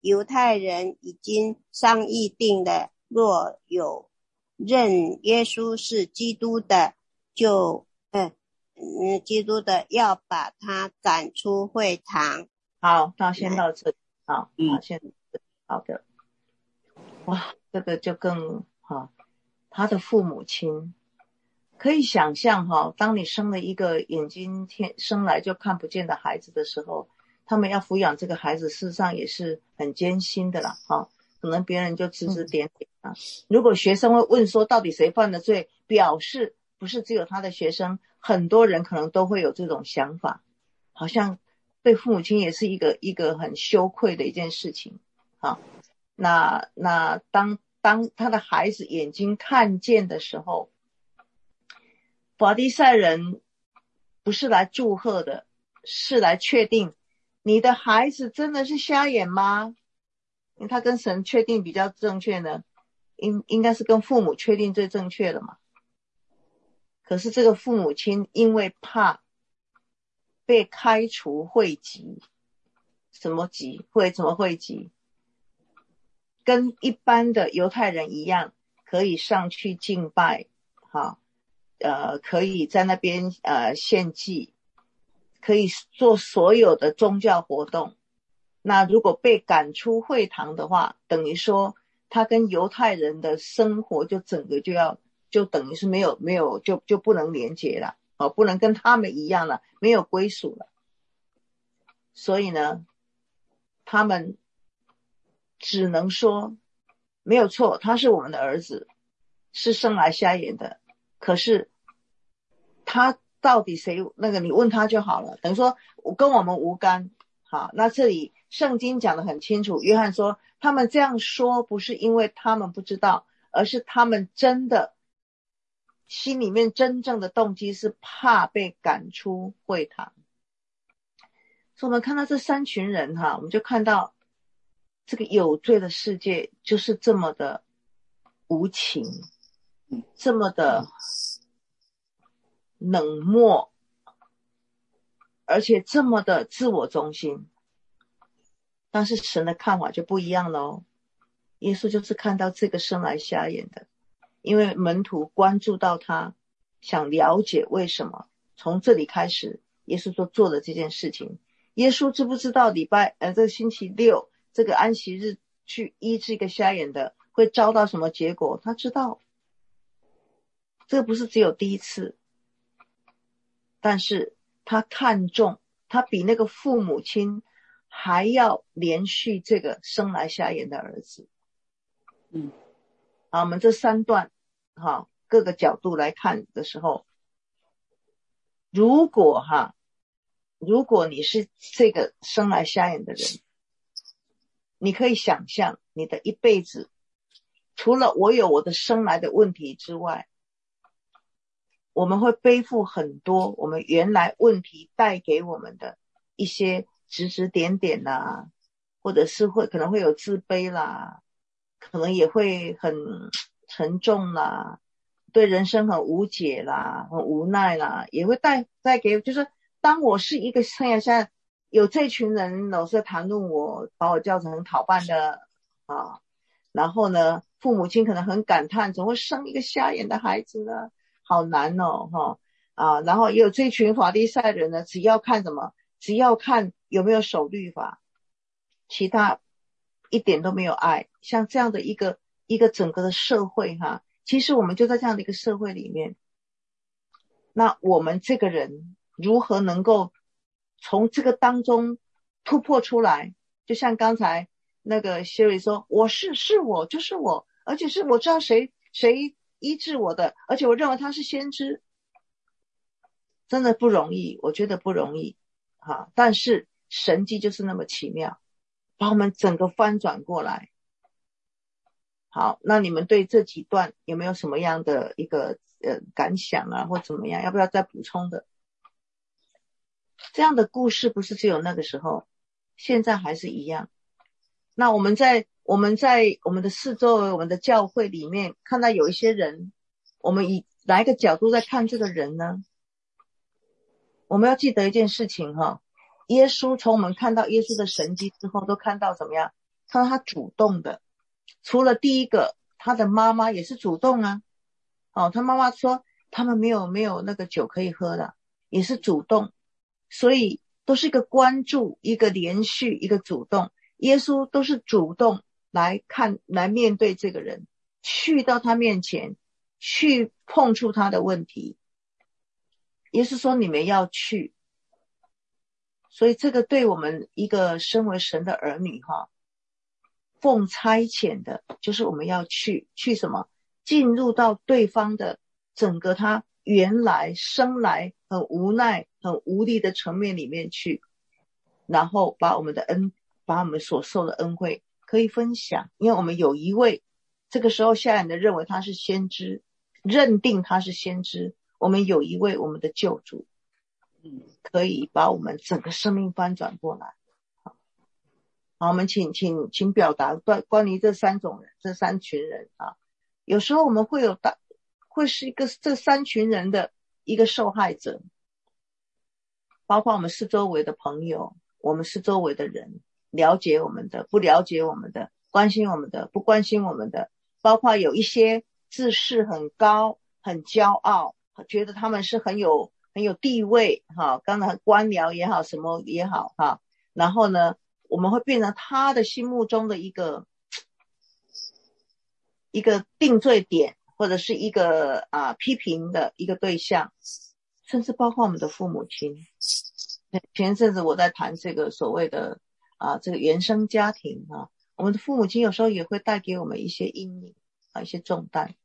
犹太人已经商议定了，若有认耶稣是基督的，就嗯嗯，基督的要把他赶出会堂。 好，那先到这里。好，好，先好的。哇，这个就更哈，他的父母亲可以想象哈，当你生了一个眼睛天生来就看不见的孩子的时候，他们要抚养这个孩子，事实上也是很艰辛的啦哈。可能别人就指指点点啊。如果学生会问说到底谁犯了罪，表示不是只有他的学生，很多人可能都会有这种想法，好像对父母亲也是一个一个很羞愧的一件事情啊。那那当当他的孩子眼睛看见的时候，法利赛人不是来祝贺的，是来确定你的孩子真的是瞎眼吗？因为他跟神确定比较正确呢，应应该是跟父母确定最正确的嘛。可是这个父母亲因为怕被开除会籍，什么籍？会怎么会籍？跟一般的犹太人一样，可以上去敬拜，哈，呃，可以在那边呃献祭，可以做所有的宗教活动。那如果被赶出会堂的话，等于说他跟犹太人的生活就整个就要就等于是没有没有就就不能连结了，哦，不能跟他们一样了，没有归属了。所以呢，他们只能说没有错，他是我们的儿子，是生来瞎眼的，可是他到底谁那个你问他就好了，等于说跟我们无干。好，那这里圣经讲得很清楚，约翰说他们这样说不是因为他们不知道，而是他们真的心里面真正的动机是怕被赶出会堂。所以我们看到这三群人哈，我们就看到这个有罪的世界就是这么的无情，这么的冷漠，而且这么的自我中心。但是神的看法就不一样了哦。耶稣就是看到这个生来瞎眼的，因为门徒关注到他，想了解为什么，从这里开始耶稣就做了这件事情。耶稣知不知道礼拜呃这个星期六这个安息日去医治一个瞎眼的会遭到什么结果？他知道，这个不是只有第一次，但是他看重，他比那个父母亲还要连续这个生来瞎眼的儿子。 嗯， 好，我们这三段哈各个角度来看的时候，如果哈如果你是这个生来瞎眼的人，你可以想象你的一辈子，除了我有我的生来的问题之外，我们会背负很多我们原来问题带给我们的一些指指点点啦，或者是会可能会有自卑啦，可能也会很沉重啦，对人生很无解啦，很无奈啦，也会带带给就是当我是一个生涯下有这群人老是谈论我，把我叫成讨办的啊，然后呢父母亲可能很感叹怎么会生一个瞎眼的孩子呢，好难哦哈啊，然后也有这群法利赛人呢，只要看什么，只要看有没有守律法，其他一点都没有爱。像这样的一个一个整个的社会哈，其实我们就在这样的一个社会里面，那我们这个人如何能够从这个当中突破出来？就像刚才那个谢瑞说，我是是我就是我，而且是我知道谁谁医治我的，而且我认为他是先知，真的不容易，我觉得不容易哈。但是神迹就是那么奇妙，把我们整个翻转过来。好，那你们对这几段有没有什么样的一个呃感想啊，或怎么样？要不要再补充的？这样的故事不是只有那个时候，现在还是一样。那我们在我们在我们的四周围，我们的教会里面看到有一些人，我们以哪一个角度在看这个人呢？我们要记得一件事情哈，耶稣从我们看到耶稣的神迹之后，都看到怎么样？ 他说他主动的，除了第一个，他的妈妈也是主动啊。哦，他妈妈说他们没有没有那个酒可以喝的，也是主动，所以都是一个关注，一个连续，一个主动。耶稣都是主动来看，来面对这个人，去到他面前，去碰触他的问题。耶稣说你们要去，所以这个对我们一个身为神的儿女哈，奉差遣的，就是我们要去去什么？进入到对方的整个他原来生来很无奈、很无力的层面里面去，然后把我们的恩，把我们所受的恩惠可以分享。因为我们有一位，这个时候夏然的认为他是先知，认定他是先知，我们有一位我们的救主，可以把我们整个生命翻转过来。好，我们请请请表达关关于这三种人，这三群人啊。有时候我们会有大，会是一个这三群人的一个受害者，包括我们四周围的朋友，我们四周围的人，了解我们的，不了解我们的，关心我们的，不关心我们的，包括有一些自视很高、很骄傲，觉得他们是很有很有地位哈，刚才官僚也好，什么也好哈，然后呢，我们会变成他的心目中的一个。一个定罪点，或者是一个啊批评的一个对象，甚至包括我们的父母亲。前一阵子我在谈这个所谓的啊这个原生家庭啊，我们的父母亲有时候也会带给我们一些阴影啊，一些重担。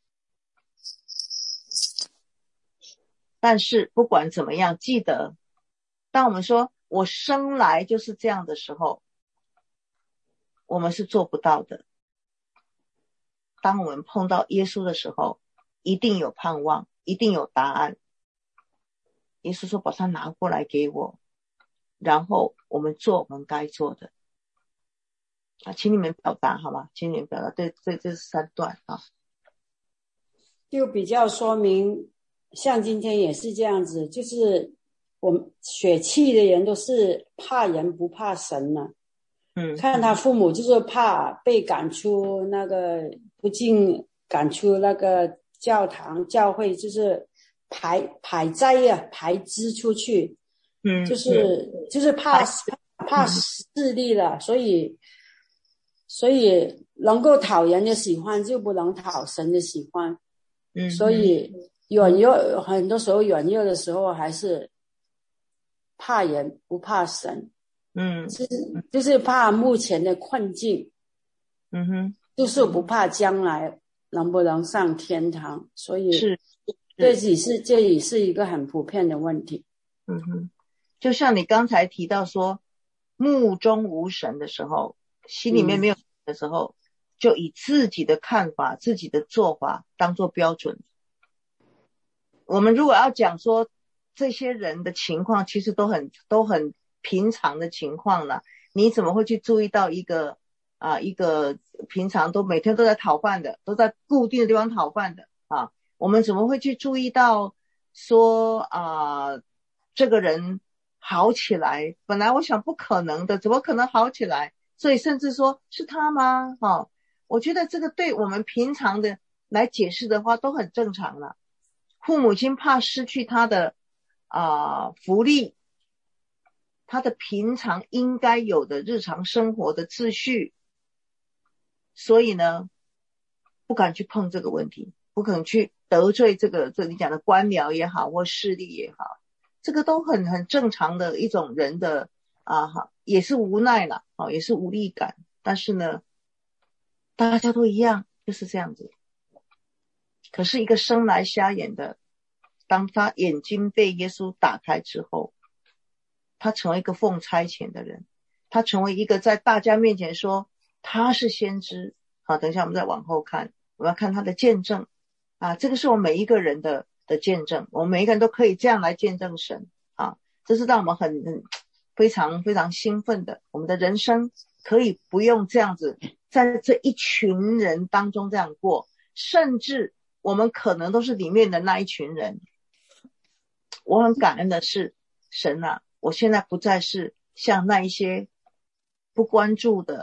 但是不管怎么样，记得当我们说我生来就是这样的时候，我们是做不到的。当我们碰到耶稣的时候，一定有盼望，一定有答案。耶稣说把它拿过来给我，然后我们做我们该做的啊，请你们表达好吗？请你们表达。对对，这是三段啊， 就比较说明像今天也是这样子，就是我们血气的人都是怕人不怕神呢、啊。嗯，看他父母就是怕被赶出那个不进，赶出那个教堂教会，就是排排灾啊，排支出去。嗯，就是就是怕怕势力了，所以所以能够讨人的喜欢，就不能讨神的喜欢。嗯，所以软弱，很多时候软弱的时候还是怕人不怕神。嗯，就是就是怕目前的困境，嗯哼，就是不怕将来能不能上天堂，所以是，这也是这也是一个很普遍的问题。 嗯哼，就像你刚才提到说，目中无神的时候，心里面没有神的时候，嗯、就以自己的看法、自己的做法当做标准。我们如果要讲说这些人的情况，其实都很都很。平常的情况了，你怎么会去注意到一个啊一个平常都每天都在讨饭的，都在固定的地方讨饭的啊？我们怎么会去注意到说啊这个人好起来？本来我想不可能的，怎么可能好起来？所以甚至说是他吗？啊，我觉得这个对我们平常的来解释的话都很正常了。父母亲怕失去他的啊福利。他的平常应该有的日常生活的秩序，所以呢，不敢去碰这个问题，不肯去得罪这个这你讲的官僚也好，或势力也好，这个都很很正常的一种人的啊，也是无奈了，啊，也是无力感。但是呢，大家都一样，就是这样子。可是一个生来瞎眼的，当他眼睛被耶稣打开之后。他成为一个奉差遣的人，他成为一个在大家面前说他是先知。好，等一下我们再往后看，我们要看他的见证啊，这个是我们每一个人的的见证，我们每一个人都可以这样来见证神啊，这是让我们很很非常非常兴奋的，我们的人生可以不用这样子在这一群人当中这样过，甚至我们可能都是里面的那一群人。我很感恩的是神啊，我现在不再是像那一些不关注的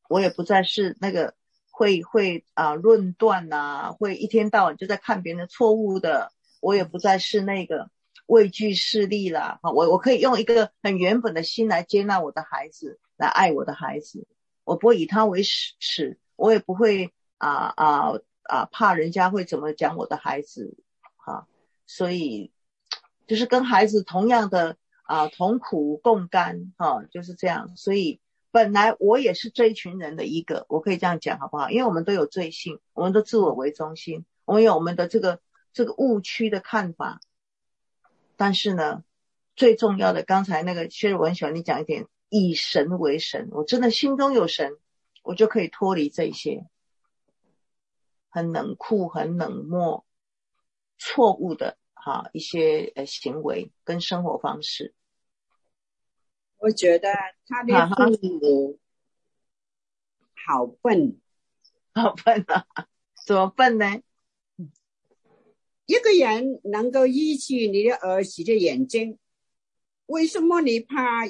我也不再是那个会会啊论断啊，会一天到晚就在看别人的错误的，我也不再是那个畏惧势力啦。我我可以用一个很原本的心来接纳我的孩子，来爱我的孩子，我不会以他为耻，我也不会啊啊啊怕人家会怎么讲我的孩子啊，所以就是跟孩子同样的啊同苦共甘啊，就是这样。所以本来我也是这一群人的一个，我可以这样讲好不好？因为我们都有罪性，我们都自我为中心，我们有我们的这个这个误区的看法。但是呢，最重要的，刚才那个薛瑞文喜欢你讲一点，以神为神，我真的心中有神，我就可以脱离这些很冷酷、很冷漠、错误的哈一些呃行为跟生活方式。 我觉得他的父母好笨， 好笨啊！怎么笨呢？ 一个人能够医治你的儿子的眼睛，为什么你怕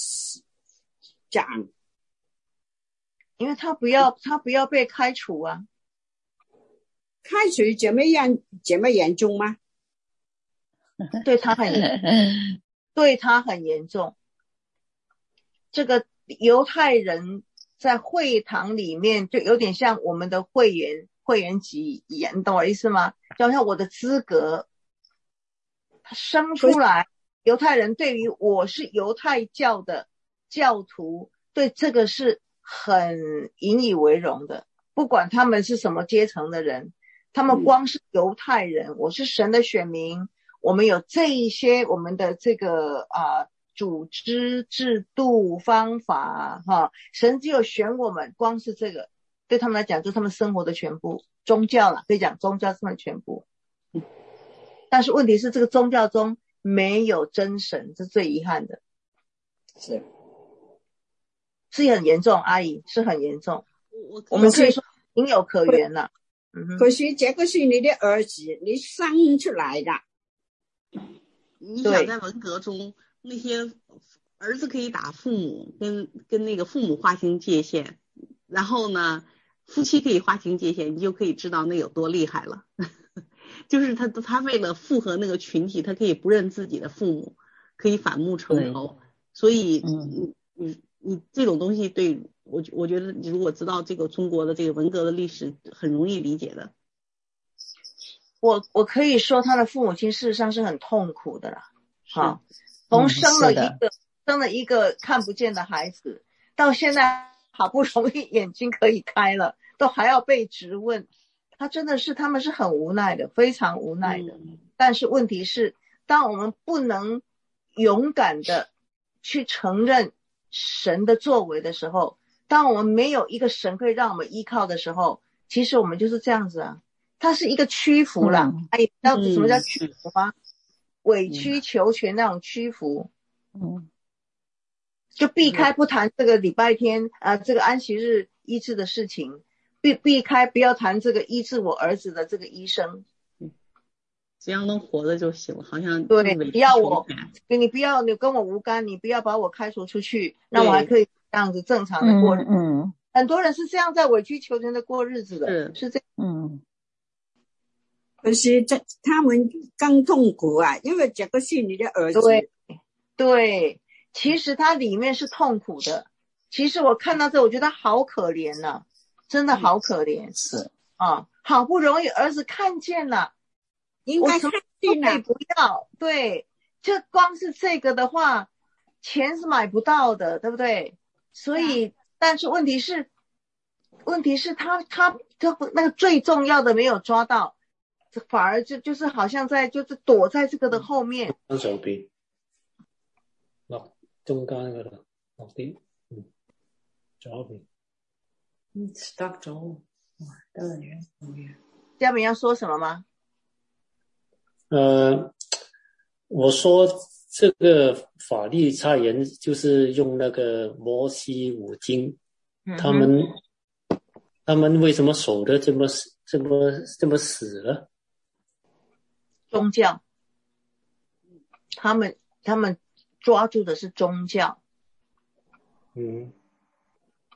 讲？ 因为他不要他不要被开除啊。 开除这么严这么严重吗？ 对他很对他很严重。这个犹太人在会堂里面就有点像我们的会员会员级一样，你懂我意思吗？就好像我的资格他生出来，犹太人对于我是犹太教的教徒，对这个是很引以为荣的，不管他们是什么阶层的人，他们光是犹太人，我是神的选民，我们有这一些我们的这个啊、呃、组织制度方法哈，神只有选我们，光是这个对他们来讲就是他们生活的全部，宗教啦，可以讲宗教是他们全部。但是问题是这个宗教中没有真神，这是最遗憾的。 是是很严重，阿姨是很严重， 我我们可以说情有可原了。嗯， 可是这个是你的儿子，你生出来的。 你想在文革中，那些儿子可以打父母，跟跟那个父母划清界限，然后呢，夫妻可以划清界限，你就可以知道那有多厉害了。就是他他为了附合那个群体，他可以不认自己的父母，可以反目成仇。所以你你你这种东西对我我觉得你如果知道这个中国的这个文革的历史，很容易理解的。 我我可以说他的父母亲事实上是很痛苦的啦，好，从生了一个、嗯、生了一个看不见的孩子，到现在好不容易眼睛可以开了，都还要被质问，他真的是他们是很无奈的，非常无奈的。嗯、但是问题是，当我们不能勇敢的去承认神的作为的时候，当我们没有一个神可以让我们依靠的时候，其实我们就是这样子啊。它是一个屈服啦，哎、嗯，知道什么叫屈服吗？嗯、委曲求全那种屈服，嗯，就避开不谈这个礼拜天啊、呃，这个安息日医治的事情，避避开不要谈这个医治我儿子的这个医生， 嗯，只要能活着就行，好像对，不要我，你不要你跟我无干，你不要把我开除出去，让我还可以这样子正常的过日子。嗯，嗯很多人是这样在委曲求全的过日子的，是, 是这样，嗯。 可是这他们更痛苦啊，因为这个是你的儿子。 对，对，其实他里面是痛苦的。其实我看到这，我觉得好可怜呐、啊，真的好可怜。是啊，好不容易儿子看见了， 应该看见了， 不要。对，就光是这个的话，钱是买不到的，对不对？所以，啊、但是问题是，问题是他他他那个最重要的没有抓到。反而就就是好像在就是躲在这个的後面。 手邊落中間嗰度落啲，嗯，左邊。 嗯 ，stuck 咗，哇，得了嘢，冇嘢。 嘉明要說什麼嗎？ 呃，我說這個法利賽人就是用那個摩西五經，嗯、他們他們為什麼守得這麼這麼這麼死了？ 宗教，他们他们抓住的是宗教， 嗯，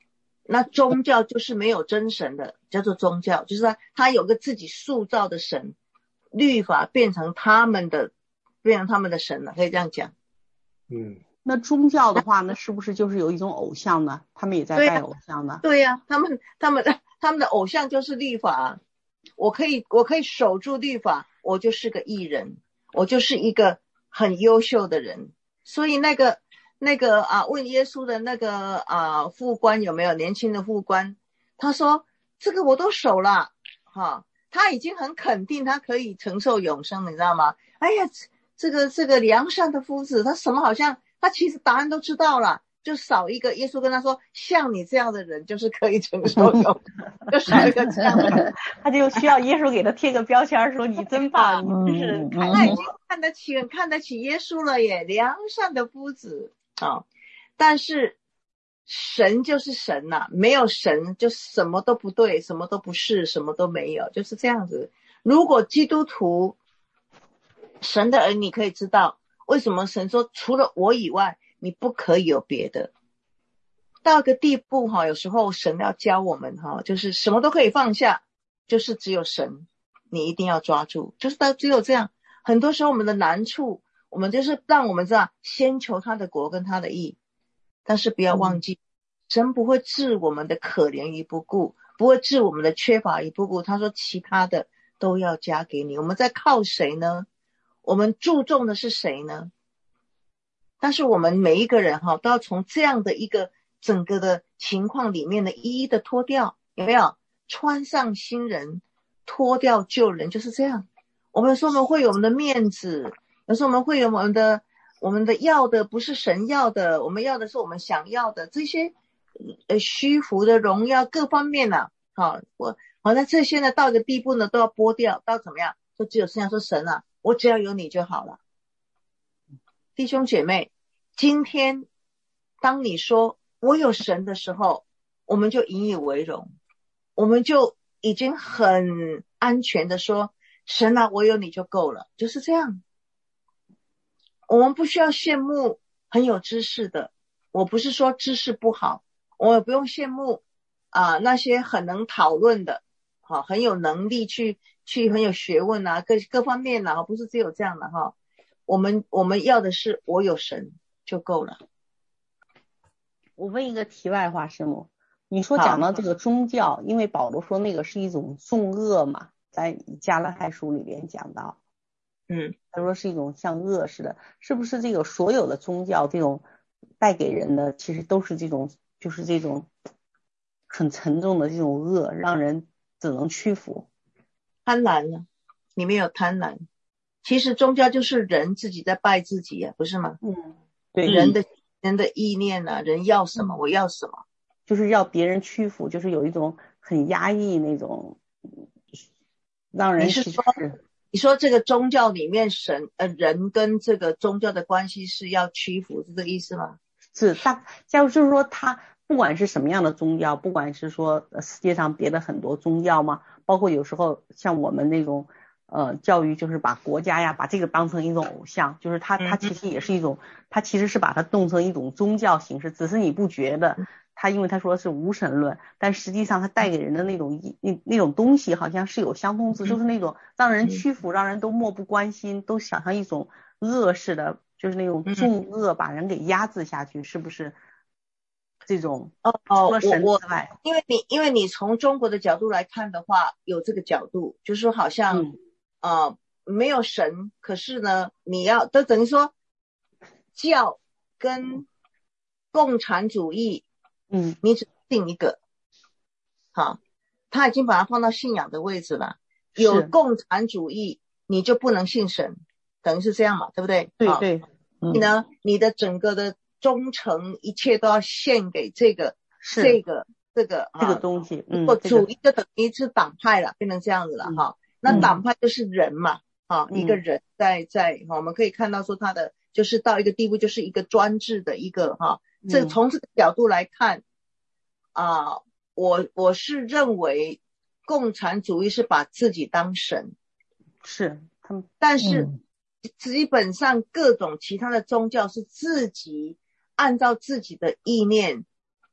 那宗教就是没有真神的，叫做宗教，就是他他有个自己塑造的神，律法变成他们的，变成他们的神了，可以这样讲。 嗯， 那宗教的话呢，是不是就是有一种偶像呢？他们也在拜偶像呢？ 对呀、啊，他们他们的他们的偶像就是律法。我可以我可以守住律法，我就是个义人，我就是一个很优秀的人。所以那个那个啊，问耶稣的那个啊副官有没有年轻的副官？他说这个我都守了，哈，他已经很肯定他可以承受永生，你知道吗？哎呀，这个这个良善的夫子，他什么好像他其实答案都知道了，就少一个。耶稣跟他说，像你这样的人就是可以承受永生，就少一个这样的人， 他就需要耶稣给他贴个标签，说你真棒，你真是凯他已经看得起看得起耶稣了耶，良善的夫子啊、哦。但是神就是神呐、啊，没有神就什么都不对，什么都不是，什么都没有，就是这样子。如果基督徒神的儿女可以知道为什么神说除了我以外你不可以有别的，到一个地步哈，有时候神要教我们哈，就是什么都可以放下，就是只有神你一定要抓住，就是到只有这样。很多时候我们的难处，我们就是让我们知道先求他的国跟他的义，但是不要忘记、嗯、神不会置我们的可怜于不顾，不会置我们的缺乏于不顾，他说其他的都要加给你。我们在靠谁呢？我们注重的是谁呢？但是我们每一个人哈，都要从这样的一个整个的情况里面的一一的脱掉，有没有？穿上新人，脱掉旧人，就是这样。我们说我们会有我们的面子，有时候我们会有我们的我们的要的不是神要的，我们要的是我们想要的，这些呃虚浮的荣耀各方面啊，好，我好那这些呢到一个地步呢都要剥掉，到怎么样？就只有剩下说神啊，我只要有你就好了。弟兄姐妹，今天当你说我有神的时候，我们就引以为荣，我们就已经很安全的说神啊，我有你就够了，就是这样。我们不需要羡慕很有知识的，我不是说知识不好，我也不用羡慕啊那些很能讨论的，好，很有能力去去很有学问啊，各各方面啊，不是只有这样的哈。我们我们要的是我有神就够了。 我问一个题外话，师母，你说讲到这个宗教，因为保罗说那个是一种重恶嘛，在加拉太书里边讲到， 嗯， 他说是一种像恶似的，是不是这个所有的宗教这种带给人的其实都是这种就是这种很沉重的这种恶，让人只能屈服。 贪婪呢？里面有贪婪。其实宗教就是人自己在拜自己啊，不是吗？ 嗯，对， 人的人的意念啊，人要什么、嗯、我要什么， 就是要别人屈服，就是有一种很压抑那种，让人你是说你说这个宗教里面神呃人跟这个宗教的关系是要屈服，是这个意思吗？ 是，大就是说他不管是什么样的宗教，不管是说世界上别的很多宗教嘛，包括有时候像我们那种呃，教育就是把国家呀，把这个当成一种偶像，就是它它其实也是一种，它其实是把它弄成一种宗教形式，只是你不觉得它，因为他说是无神论，但实际上它带给人的那种那那种东西好像是有相通之，就是那种让人屈服，让人都漠不关心，都想象一种恶似的，就是那种重恶把人给压制下去，是不是？这种哦哦， 除了神之外， 因为你因为你从中国的角度来看的话，有这个角度，就是说好像。嗯呃，没有神，可是呢，你要都等于说教跟共产主义， 嗯， 你只信一个，好，他已经把它放到信仰的位置了。有共产主义，你就不能信神，等于是这样嘛，对不对？ 对对， 你呢，你的整个的忠诚，一切都要献给这个这个这个这个东西。嗯， 我主义就等于是党派了，变成这样子了哈。那党派就是人嘛，啊、嗯，一个人在在，我们可以看到说他的就是到一个地步，就是一个专制的一个哈，这从这个角度来看，啊、呃，我我是认为共产主义是把自己当神， 是他们， 但是基本上各种其他的宗教是自己按照自己的意念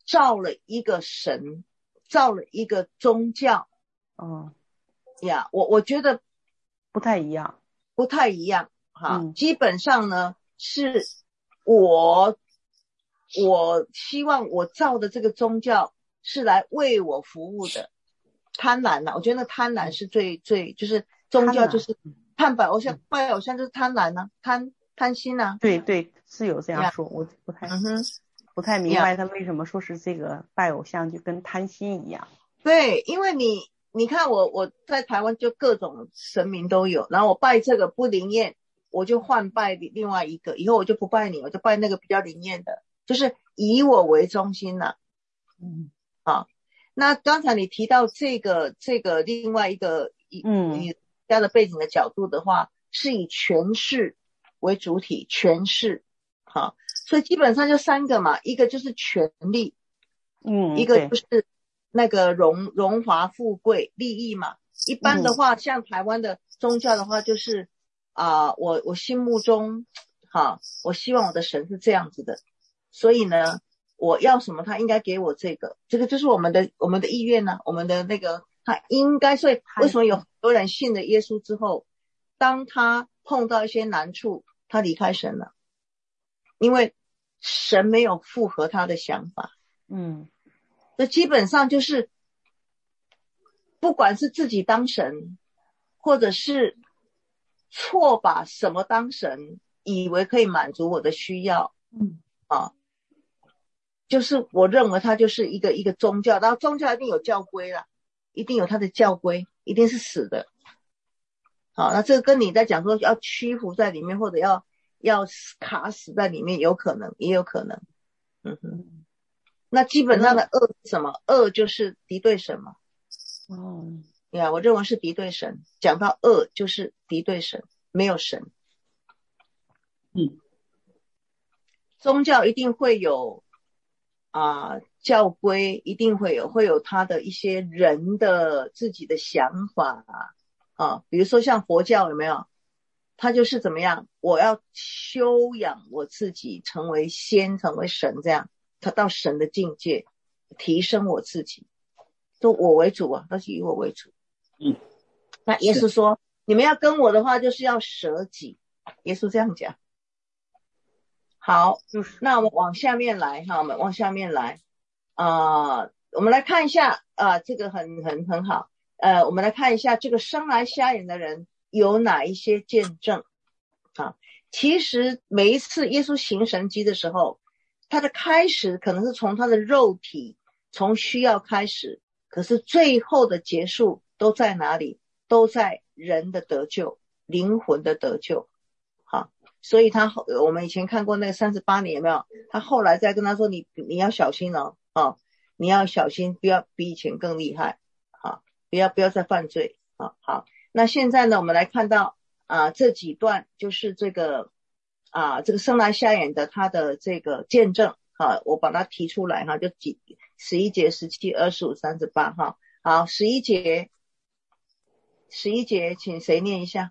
造了一个神，造了一个宗教。 哦， 呀，我我觉得不太一样， 不太一样哈。 嗯、 基本上呢，是我我希望我造的这个宗教是来为我服务的。贪婪啊，我觉得那贪婪是最最就是宗教就是探拜偶像，拜偶像就是贪婪啊，贪贪心啊。 对对，是有这样说， yeah. 我不太、 嗯、哼不太明白他为什么说是这个拜偶像就跟贪心一样。 对，因为你你看我我在台湾就各种神明都有，然后我拜这个不灵验，我就换拜另外一个，以后我就不拜你，我就拜那个比较灵验的，就是以我为中心了。 嗯， 好。那刚才你提到这个这个另外一个嗯以家的背景的角度的话，是以权势为主体，权势，好，所以基本上就三个嘛，一个就是权力， 嗯， 一个就是那个荣荣华富贵利益嘛。一般的话，嗯、像台湾的宗教的话，就是啊、呃，我我心目中，哈，我希望我的神是这样子的，所以呢。我要什么他应该给我这个，这个就是我们的我们的意愿呢、啊，我们的那个他应该，所以为什么有很多人信了耶稣之后，当他碰到一些难处，他离开神了，因为神没有符合他的想法。 嗯， 这基本上就是不管是自己当神，或者是错把什么当神，以为可以满足我的需要， 嗯啊。就是我认为它就是一个一个宗教，然后宗教一定有教规啦，一定有它的教规，一定是死的。好，那这个跟你在讲说要屈服在里面，或者要要卡死在里面，有可能，也有可能。嗯哼，那基本上的恶是什么？恶就是敌对神嘛。 哦， 呀，我认为是敌对神。讲到恶就是敌对神，没有神。 嗯， 宗教一定会有。啊、呃，教规一定会有，会有他的一些人的自己的想法啊，啊，比如说像佛教有没有？他就是怎么样？我要修养我自己，成为仙，成为神，这样他到神的境界，提升我自己，都我为主啊，都是以我为主。 嗯， 那耶稣说，你们要跟我的话，就是要舍己。耶稣这样讲。好，那我们往下面来哈，我们往下面来，啊、呃，我们来看一下啊、呃，这个很很很好，呃，我们来看一下这个生来瞎眼的人有哪一些见证啊？其实每一次耶稣行神迹的时候，他的开始可能是从他的肉体，从需要开始，可是最后的结束都在哪里？都在人的得救，灵魂的得救。所以他我们以前看过那个三十八年有没有？他后来再跟他说你你要小心哦，啊，你要小心，不要比以前更厉害，啊，不要不要再犯罪啊。好，那现在呢，我们来看到啊这几段就是这个啊这个生来瞎眼的他的这个见证啊，我把它提出来哈，就几十一节、十七、二十五、三十八哈。好，十一节，十一节，请谁念一下？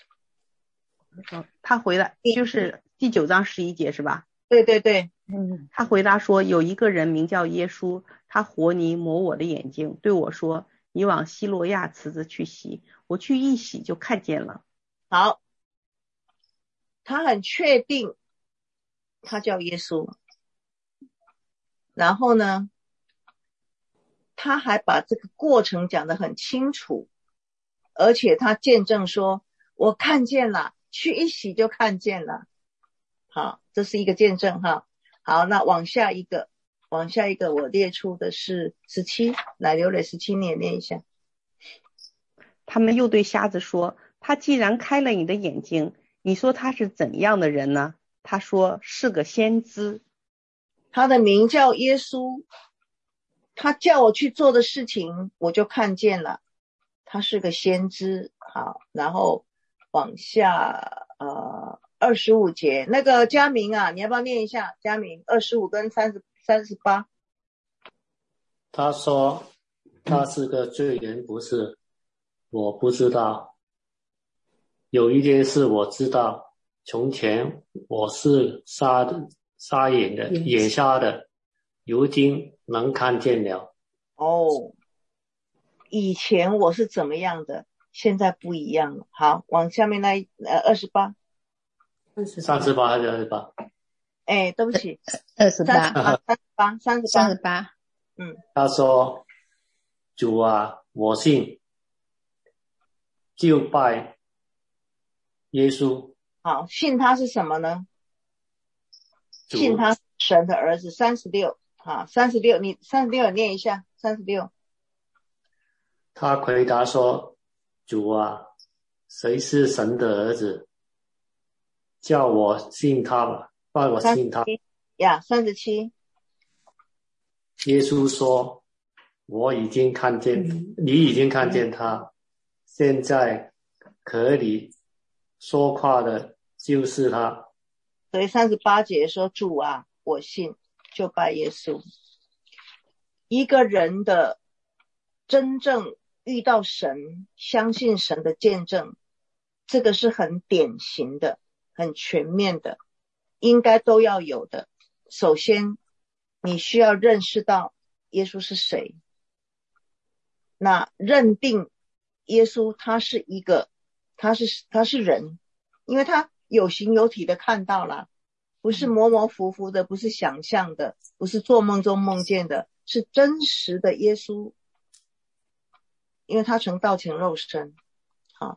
他回来就是第九章十一节是吧？ 对对对， 嗯，他回答说，有一个人名叫耶稣，他活泥抹我的眼睛，对我说，你往西罗亚池子去洗，我去一洗就看见了。 好，他很确定他叫耶稣，然后呢，他还把这个过程讲得很清楚，而且他见证说，我看见了。去一洗就看见了，好，这是一个见证哈。好，那往下一个，往下一个我列出的是十七，来刘磊十七你也念一下。 他们又对瞎子说，他既然开了你的眼睛，你说他是怎样的人呢？他说是个先知， 他的名叫耶稣，他叫我去做的事情我就看见了，他是个先知。好，然后往下呃二十五节，那个佳明啊，你要不要念一下？佳明二十五跟三十三十八。 他说他是个罪人，不是？我不知道。有一件事我知道，从前我是瞎的、瞎眼的、眼瞎的。 如今能看见了。 哦，以前我是怎么样的，现在不一样了。好，往下面来，呃，二十八， 三十八还是二十八？ 哎，对不起， 二十八， 三十八，三十八， 三十八。 嗯， 他说：“主啊，我信，就拜耶稣。” 好，信他是什么呢？信他是神的儿子。三十六，好，三十六，你三十六念一下，三十六。 他回答说：“主啊，谁是神的儿子？叫我信他吧，拜我信他。” 呀，三十七。 耶稣说：“我已经看见，嗯、你已经看见他，现在可以说话的就是他。” 所以三十八节说：“主啊，我信，就拜耶稣。”一个人的真正遇到神，相信神的见证，这个是很典型的，很全面的，应该都要有的。首先你需要认识到耶稣是谁，那认定耶稣他是一个，他是他是人，因为他有形有体的看到了，不是模模糊糊的，不是想象的，不是做梦中梦见的，是真实的耶稣，因为他曾道成肉身。好，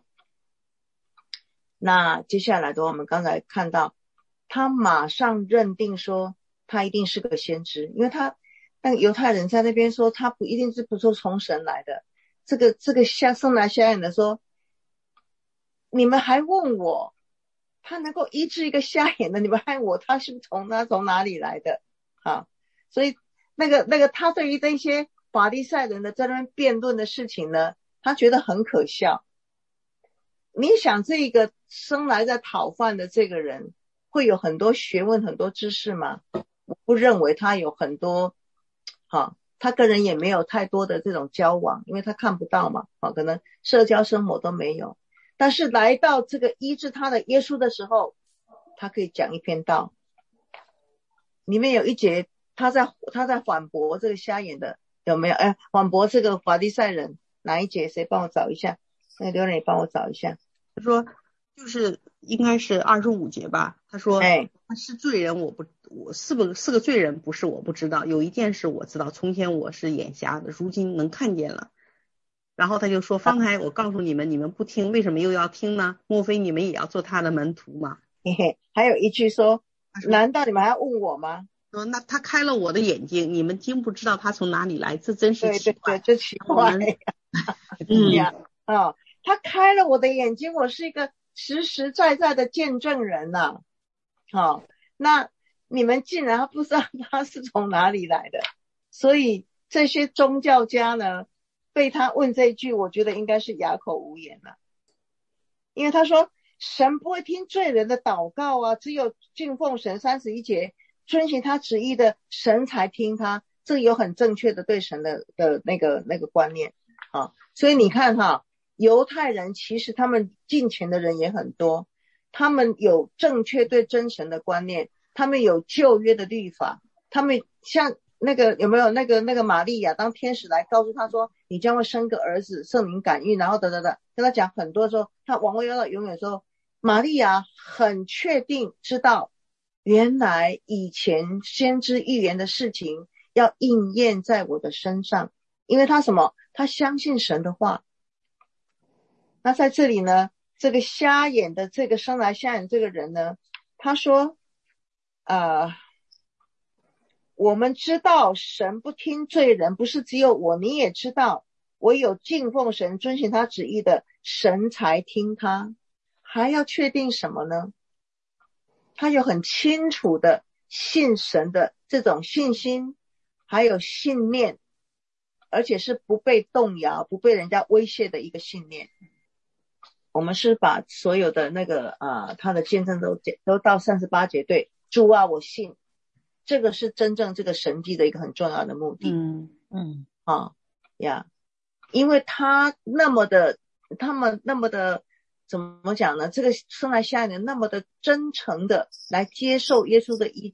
那接下来的话我们刚才看到他马上认定说他一定是个先知，因为他那个犹太人在那边说他不一定是不说从神来的，这个这个下生来瞎眼的说，你们还问我他能够医治一个瞎眼的，你们还问我他是从他从哪里来的。好，所以那个那个他对于这些法利赛人的在那边辩论的事情呢，他觉得很可笑。你想这个生来在讨饭的这个人会有很多学问很多知识吗？我不认为他有很多，好，他跟人也没有太多的这种交往，因为他看不到嘛，好，可能社交生活都没有。但是来到这个医治他的耶稣的时候，他可以讲一篇道。里面有一节他在他在反驳这个瞎眼的，有没有？哎，反驳这个法利赛人，哪一节？谁帮我找一下？那个刘磊帮我找一下。 他说就是应该是二十五节吧。他说， 哎， 他是罪人，我不，我是不是个罪人？不是我不知道，有一件事我知道，从前我是眼瞎的，如今能看见了。然后他就说，方才我告诉你们，你们不听，为什么又要听呢？莫非你们也要做他的门徒吗？ 嘿嘿，还有一句说，难道你们还要问我吗？ 说那他开了我的眼睛，你们竟不知道他从哪里来，这真是奇怪。 对对对，这奇怪呀。嗯呀，啊，他开了我的眼睛，我是一个实实在在的见证人呐、啊。好、哦，那你们竟然不知道他是从哪里来的，所以这些宗教家呢，被他问这一句，我觉得应该是哑口无言了。因为他说神不会听罪人的祷告啊，只有敬奉神三十一节遵行他旨意的神才听他，这个有很正确的对神的的那个那个观念啊。所以你看哈，犹太人其实他们敬虔的人也很多，他们有正确对真神的观念，他们有旧约的律法，他们像那个有没有那个那个玛利亚，当天使来告诉他说你将会生个儿子，圣灵感孕，然后等等等跟他讲很多时候，他往后要到永远说，玛利亚很确定知道原来以前先知预言的事情要应验在我的身上，因为他什么？他相信神的话。那在这里呢，这个瞎眼的这个生来瞎眼这个人呢，他说呃我们知道神不听罪人，不是只有我，你也知道唯有敬奉神遵行他旨意的神才听他，还要确定什么呢？他有很清楚的信神的这种信心，还有信念，而且是不被动摇不被人家威胁的一个信念。我们是把所有的那个啊、呃，他的见证都都到三十八节，对，主啊我信，这个是真正这个神迹的一个很重要的目的。 嗯嗯啊呀，因为他那么的他们那么的怎么讲呢，这个生来瞎眼的那么的真诚的来接受耶稣的医治，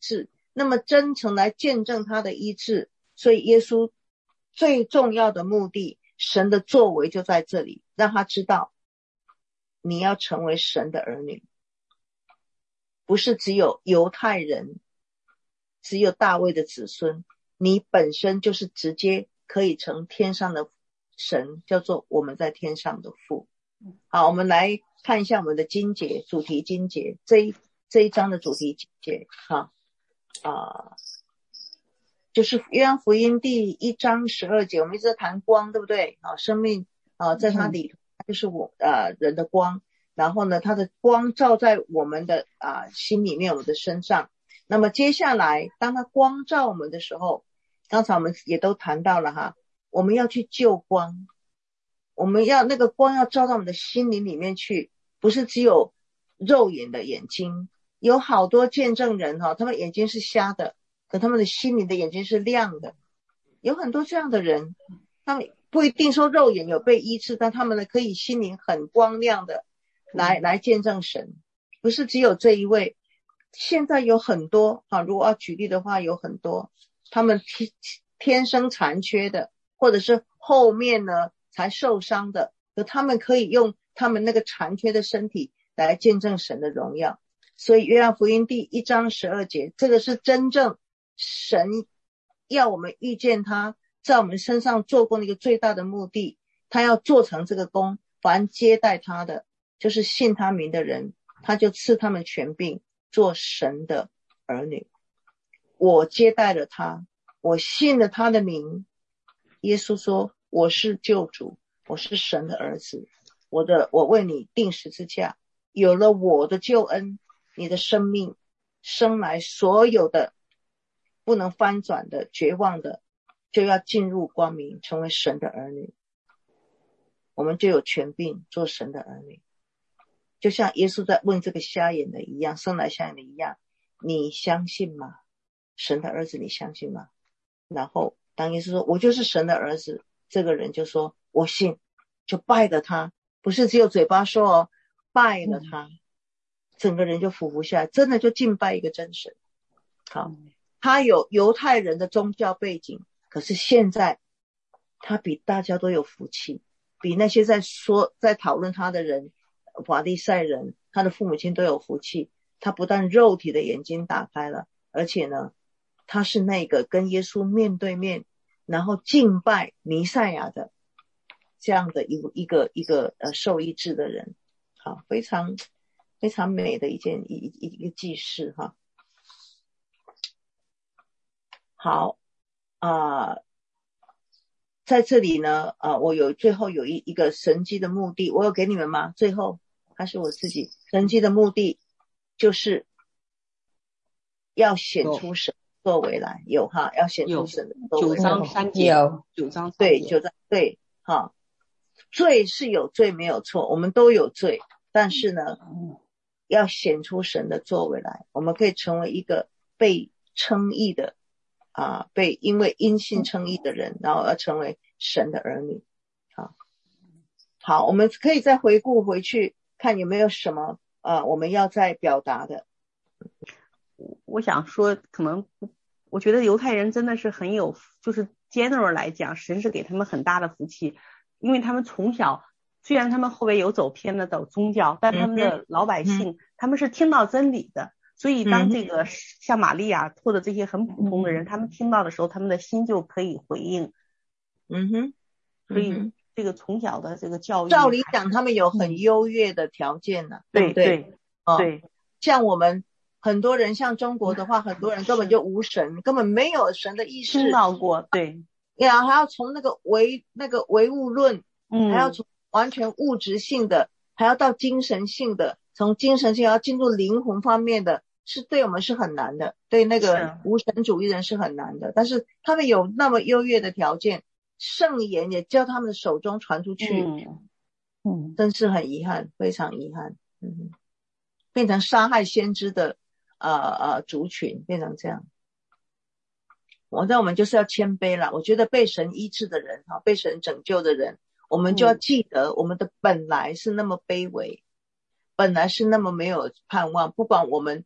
那么真诚来见证他的医治。所以耶稣最重要的目的，神的作为就在这里，让他知道你要成为神的儿女，不是只有犹太人，只有大卫的子孙，你本身就是直接可以成天上的神，叫做我们在天上的父。好，我们来看一下我们的经节，主题经节，这一这一章的主题经节哈啊，就是约翰福音第一章十二节，我们一直在谈光，对不对？啊，生命啊，在它里头，它就是我呃人的光，然后呢，它的光照在我们的啊心里面，我们的身上。那么接下来，当它光照我们的时候，刚才我们也都谈到了哈，我们要去救光，我们要那个光要照到我们的心灵里面去，不是只有肉眼的眼睛。有好多见证人哈，他们眼睛是瞎的，可他们的心灵的眼睛是亮的。有很多这样的人，他们不一定说肉眼有被医治，但他们呢可以心灵很光亮的来来见证神。不是只有这一位，现在有很多啊，如果要举例的话，有很多他们天天生残缺的，或者是后面呢才受伤的，可他们可以用他们那个残缺的身体来见证神的荣耀。所以约翰福音第一章十二节，这个是真正神要我们遇见他，在我们身上做工的一个最大的目的。他要做成这个工，凡接待他的，就是信他名的人，他就赐他们权柄做神的儿女。我接待了他，我信了他的名。耶稣说，我是救主，我是神的儿子，我的我为你钉十字架，有了我的救恩，你的生命生来所有的不能翻转的绝望的，就要进入光明，成为神的儿女。我们就有权柄做神的儿女，就像耶稣在问这个瞎眼的一样，生来瞎眼的一样，你相信吗？神的儿子你相信吗？然后当耶稣说我就是神的儿子，这个人就说我信，就拜了他，不是只有嘴巴说哦，拜了他，整个人就俯伏下来，真的就敬拜一个真神。好，他有犹太人的宗教背景，可是现在他比大家都有福气，比那些在说在讨论他的人，法利赛人，他的父母亲都有福气。他不但肉体的眼睛打开了，而且呢，他是那个跟耶稣面对面，然后敬拜弥赛亚的这样的一个一个一个呃受医治的人。好，非常非常美的一件一一一个记事哈。好啊、呃，在这里呢啊、呃，我有最后有一一个神迹的目的，我有给你们吗？最后还是我自己神迹的目的就是要显出神作为来，有哈，要显出神的作为。 九章三节， 有九章三节， 对，九章对哈。罪是有罪没有错，我们都有罪，但是呢，要显出神的作为来，我们可以成为一个被称义的啊，被因为因信称义的人，然后要成为神的儿女。好，好，我们可以再回顾回去，看有没有什么呃我们要再表达的。 我想说，可能我觉得犹太人真的是很有，就是 general 来讲，神是给他们很大的福气，因为他们从小，虽然他们后边有走偏了走宗教，但他们的老百姓、嗯、他们是听到真理的，所以当这个像玛利亚或者这些很普通的人、嗯、他们听到的时候，他们的心就可以回应。 嗯哼， 所以这个从小的这个教育， 照理讲他们有很优越的条件呢、啊嗯，对不对？ 对、 哦、 对， 像我们很多人，像中国的话，很多人根本就无神，根本没有神的意识， 听到过，对呀，还要从那个唯那个唯物论，嗯，还要从完全物质性的，还要到精神性的，从精神性要进入灵魂方面的，是对我们是很难的，对那个无神主义人是很难的。但是他们有那么优越的条件，圣言也叫他们的手中传出去， 嗯嗯， 真是很遗憾，非常遗憾，嗯，变成杀害先知的呃呃族群，变成这样。我那我们就是要谦卑了。我觉得被神医治的人哈，被神拯救的人，我们就要记得我们的本来是那么卑微，本来是那么没有盼望。不管我们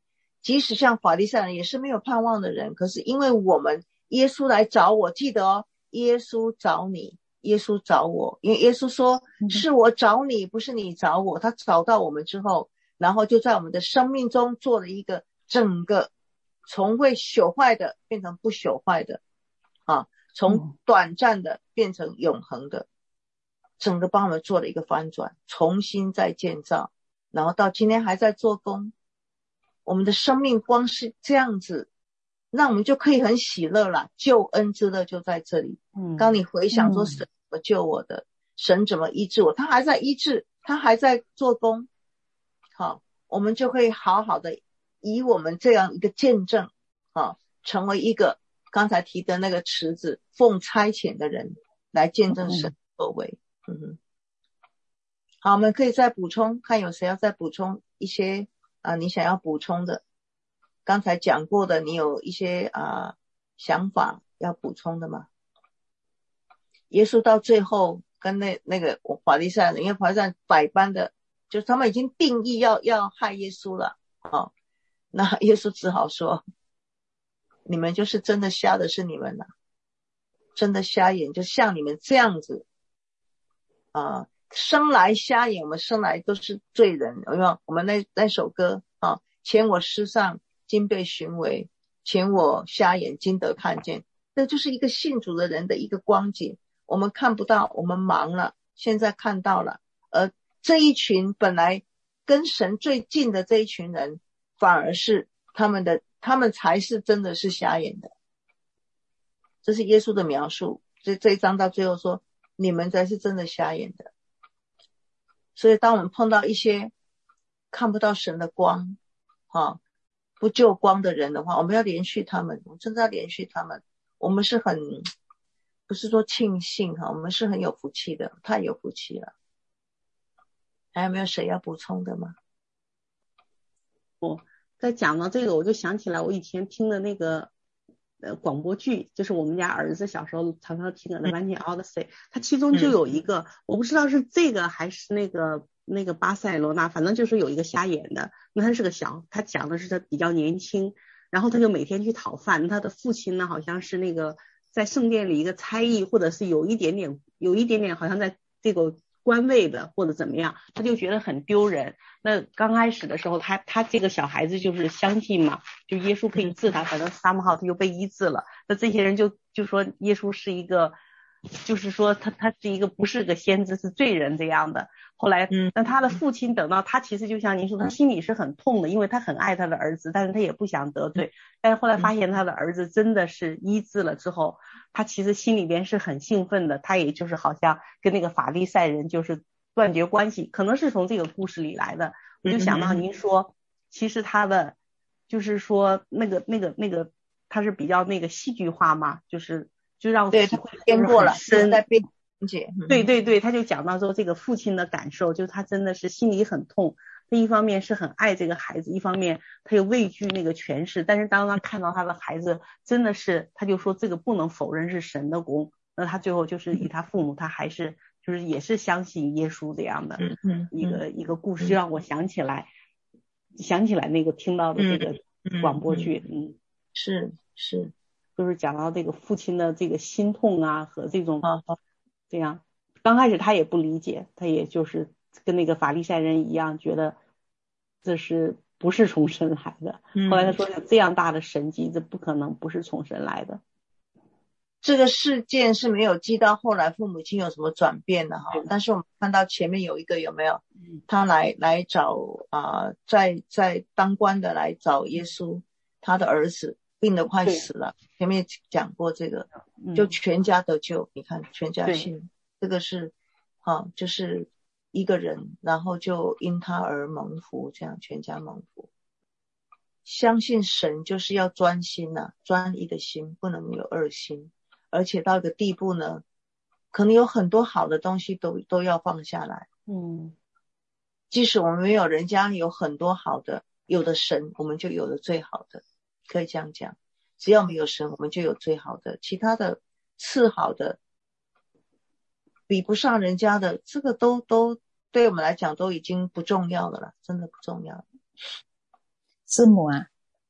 即使像法利赛人也是没有盼望的人，可是因为我们耶稣来找我，记得哦，耶稣找你，耶稣找我，因为耶稣说是我找你，不是你找我，他找到我们之后，然后就在我们的生命中做了一个整个从会朽坏的变成不朽坏的啊，从短暂的变成永恒的，整个帮我们做了一个翻转，重新再建造，然后到今天还在做工。我们的生命光是这样子，那我们就可以很喜乐了，救恩之乐就在这里。嗯，当你回想说神怎么救我的，嗯、神怎么医治我，他还在医治，他还在做工。好，我们就可以好好的以我们这样一个见证啊，成为一个刚才提的那个池子奉差遣的人来见证神的作为。嗯哼，好，我们可以再补充，看有谁要再补充一些啊，你想要补充的，刚才讲过的，你有一些啊想法要补充的吗？耶稣到最后跟那那个法利赛人，因为法利赛人百般的，就是他们已经定义要要害耶稣了啊、哦，那耶稣只好说，你们就是真的瞎的是你们了，真的瞎眼就像你们这样子啊。呃生来瞎眼，我们生来都是罪人，有没有？我们那那首歌啊，前我失丧，今被寻为；前我瞎眼，今得看见。这就是一个信主的人的一个光景。我们看不到，我们盲了，现在看到了。而这一群本来跟神最近的这一群人，反而是他们的，他们才是真的是瞎眼的。这是耶稣的描述。这这一章到最后说，你们才是真的瞎眼的。所以当我们碰到一些看不到神的光啊，不救光的人的话，我们要连续他们，我们真的要连续他们。我们是很不是说庆幸哈，我们是很有福气的，太有福气了。还有没有谁要补充的吗？ 我在讲到这个，我就想起来我以前听的那个呃广播剧，就是我们家儿子小时候常常听的《The Wandering Odyssey》，它其中就有一个、嗯、我不知道是这个还是那个那个巴塞罗那，反正就是有一个瞎眼的，那他是个小，他讲的是他比较年轻，然后他就每天去讨饭，他的父亲呢好像是那个在圣殿里一个差役，或者是有一点点有一点点好像在这个官位的或者怎么样，他就觉得很丢人。那刚开始的时候他他这个小孩子就是相信嘛，就耶稣可以治他，反正somehow他就被医治了。那这些人就就说耶稣是一个，就是说他他是一个不是个先知，是罪人这样的。后来那他的父亲等到他其实就像您说，他心里是很痛的，因为他很爱他的儿子，但是他也不想得罪。但是后来发现他的儿子真的是医治了之后，他其实心里边是很兴奋的，他也就是好像跟那个法利赛人就是断绝关系，可能是从这个故事里来的。我就想到您说其实他的就是说那个那个那个他是比较那个戏剧化嘛，就是就让对他编过了深在编解、 嗯、对对对，他就讲到说这个父亲的感受，就是他真的是心里很痛，他一方面是很爱这个孩子，一方面他又畏惧那个权势，但是当他看到他的孩子真的是，他就说这个不能否认是神的功，那他最后就是以他父母他还是就是也是相信耶稣这样的一个、嗯、一个故事，就让我想起来想起来那个听到的这个广播剧。 嗯, 嗯, 嗯是是就是讲到这个父亲的这个心痛啊和这种这样，刚开始他也不理解，他也就是跟那个法利赛人一样觉得这是不是从神来的、嗯、后来他说这样大的神迹这不可能不是从神来的。 这个事件是没有记到后来父母亲有什么转变的哈，但是我们看到前面有一个有没有他来来找啊、呃，在在当官的来找耶稣，他的儿子病得快死了，前面讲过这个，就全家得救、嗯、你看全家信，这个是啊，就是一个人然后就因他而蒙福，这样全家蒙福。相信神就是要专心啊，专一的心，不能有二心，而且到一个地步呢，可能有很多好的东西都都要放下来。 嗯， 即使我们没有人家有很多好的，有的神我们就有了最好的，可以这样讲，只要没有神我们就有最好的，其他的次好的比不上人家的，这个都都对我们来讲都已经不重要的了，真的不重要。 师母啊，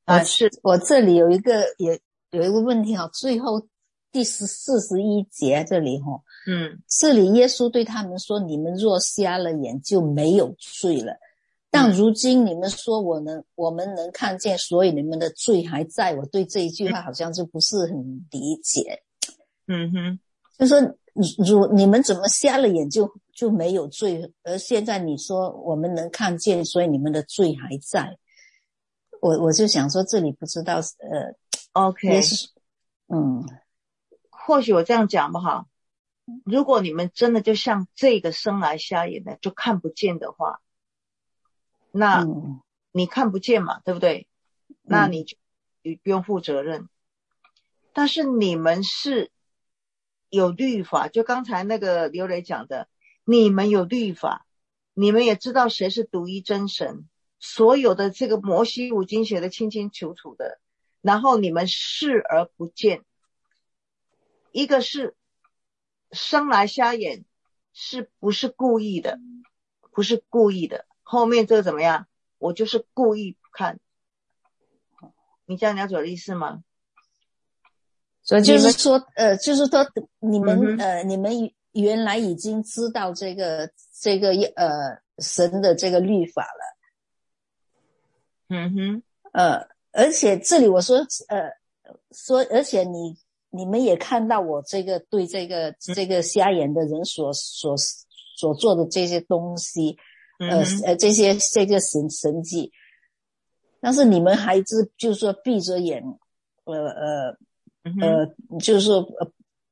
啊，是我这里有一个也有一个问题哈，最后第十四十一节这里哈， 嗯， 这里耶稣对他们说：“你们若瞎了眼，就没有罪了。但如今你们说我能，我们能看见，所以你们的罪还在。”我对这一句话好像就不是很理解。 嗯哼， 就说如你们怎么瞎了眼就就没有罪，而现在你说我们能看见，所以你们的罪还在。我我就想说，这里不知道呃 ，OK， 也是，嗯， 或许我这样讲吧哈，如果你们真的就像这个生来瞎眼的就看不见的话，那你看不见嘛，对不对？那你就你不用负责任。但是你们是有律法，就刚才那个刘磊讲的，你们有律法，你们也知道谁是独一真神，所有的这个摩西五经写得清清楚楚的，然后你们视而不见。一个是生来瞎眼，是不是故意的？不是故意的。后面这个怎么样？我就是故意不看。你这样了解我的意思吗？ 所以就是说，呃，就是说你们、 嗯、 呃，你们原来已经知道这个这个呃神的这个律法了。 嗯哼， 呃，而且这里我说，呃，说，而且你你们也看到我这个对这个、嗯、这个瞎眼的人所所所做的这些东西，呃、嗯、呃这些这个神神迹，但是你们还是就是说闭着眼，呃呃。呃，就是说，呃，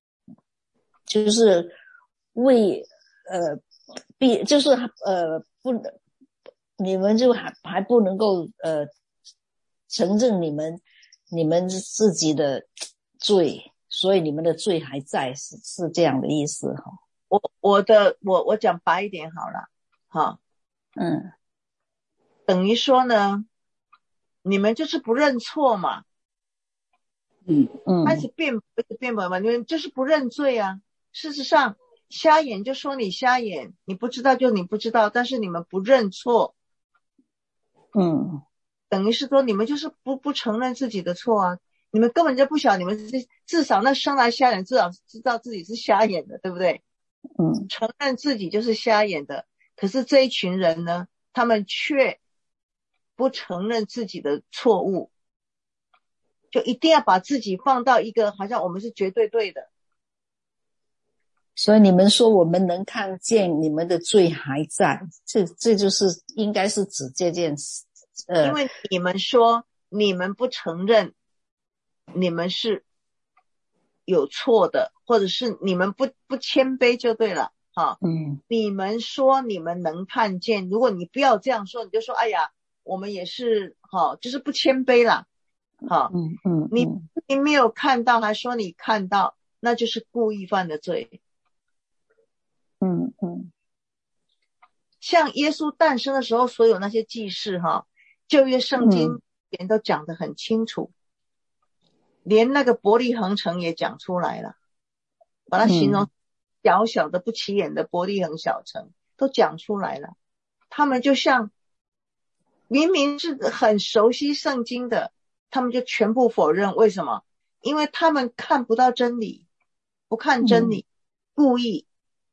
就是为呃，必就是呃不，你们就还还不能够呃承认你们你们自己的罪，所以你们的罪还在，是是这样的意思哈。 我我的我我讲白一点好了，哈， 嗯， 等于说呢，你们就是不认错嘛。 嗯嗯， 开始辩辩驳嘛，你们就是不认罪啊。事实上，瞎眼就说你瞎眼，你不知道就你不知道，但是你们不认错， 嗯， 等于是说你们就是不不承认自己的错啊。你们根本就不晓得，你们至少那生来瞎眼，至少知道自己是瞎眼的，对不对？ 嗯， 承认自己就是瞎眼的。可是这一群人呢，他们却不承认自己的错误。就一定要把自己放到一个好像我们是绝对对的， 所以你们说我们能看见你们的罪还在，这这就是应该是指这件事。呃， 因为你们说你们不承认你们是有错的，或者是你们不不谦卑就对了哈。 嗯， 你们说你们能看见，如果你不要这样说，你就说哎呀，我们也是哈，就是不谦卑啦。好， 嗯嗯， 你你没有看到，还说你看到，那就是故意犯的罪。 嗯嗯， 像耶稣诞生的时候，所有那些记事哈，旧约圣经人都讲得很清楚，嗯、连那个伯利恒城也讲出来了，把它形容小小的不起眼的伯利恒小城、嗯、都讲出来了。他们就像明明是很熟悉圣经的。他们就全部否认，为什么？因为他们看不到真理，不看真理，嗯、故意。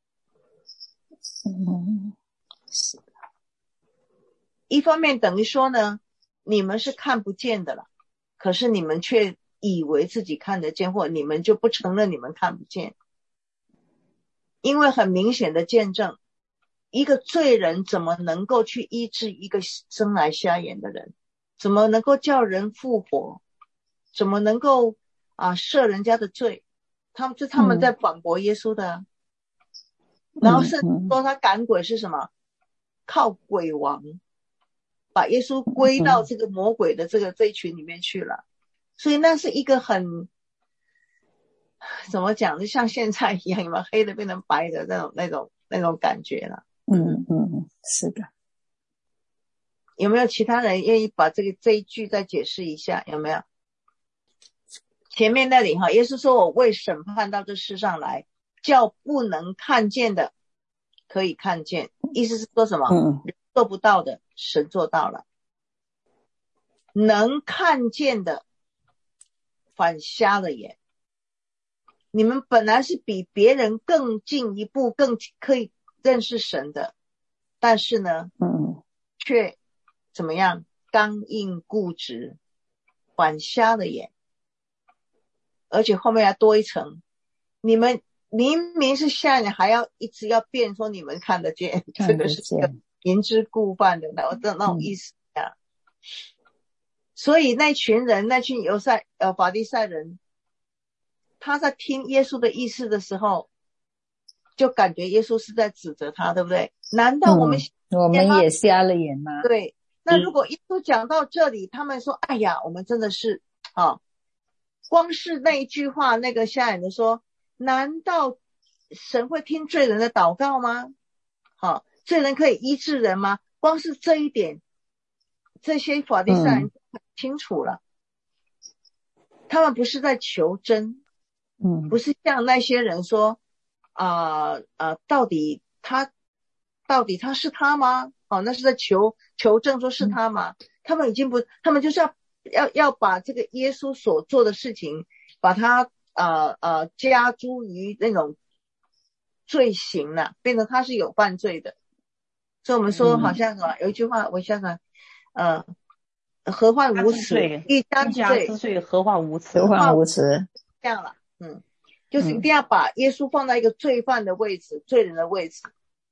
嗯，是的。 一方面等于说呢，你们是看不见的了，可是你们却以为自己看得见，或你们就不承认你们看不见。因为很明显的见证，一个罪人怎么能够去医治一个生来瞎眼的人？怎么能够叫人复活？怎么能够啊赦人家的罪？他们就他们在反驳耶稣的、啊嗯、然后甚至说他赶鬼是什么？靠鬼王，把耶稣归到这个魔鬼的这个这一群里面去了。所以那是一个很怎么讲，就像现在一样，有没有黑的变成白的那种那种那种感觉了。 嗯嗯，是的。 有没有其他人愿意把这个这一句再解释一下？有没有？前面那里哈，耶稣说我为审判到这世上来，叫不能看见的可以看见，意思是说什么？嗯，人做不到的，神做到了。 能看见的反瞎了眼。你们本来是比别人更进一步，更可以认识神的，但是呢， 嗯， 却怎么样？刚硬固执，反瞎了眼。而且后面还多一层，你们明明是瞎眼，还要一直要辩说你们看得见， 看得见， 这个是一个明知故犯的那那种意思啊。嗯、所以那群人，那群犹赛呃法利赛人，他在听耶稣的意思的时候，就感觉耶稣是在指责他，对不对？难道我们、 嗯、我们也瞎了眼吗？ 对。那如果耶稣讲到这里，他们说：“哎呀，我们真的是啊。”光是那一句话，那个瞎眼的说：“难道神会听罪人的祷告吗？好、啊，罪人可以医治人吗？”光是这一点，这些法利赛人很清楚了、嗯，他们不是在求真， 嗯， 不是像那些人说啊啊、呃呃，到底他到底他是他吗？哦、啊，那是在求求证，说是他吗？嗯、他们已经不，他们就是要。要要把这个耶稣所做的事情，把它呃呃加诸于那种罪行了，变成他是有犯罪的。所以我们说，好像什么、嗯、有一句话，我想想，呃，何患无辞？一家之罪， 何患无辞？ 何患无辞？ 这样了，嗯，就是一定要把耶稣放在一个罪犯的位置、嗯、罪人的位置。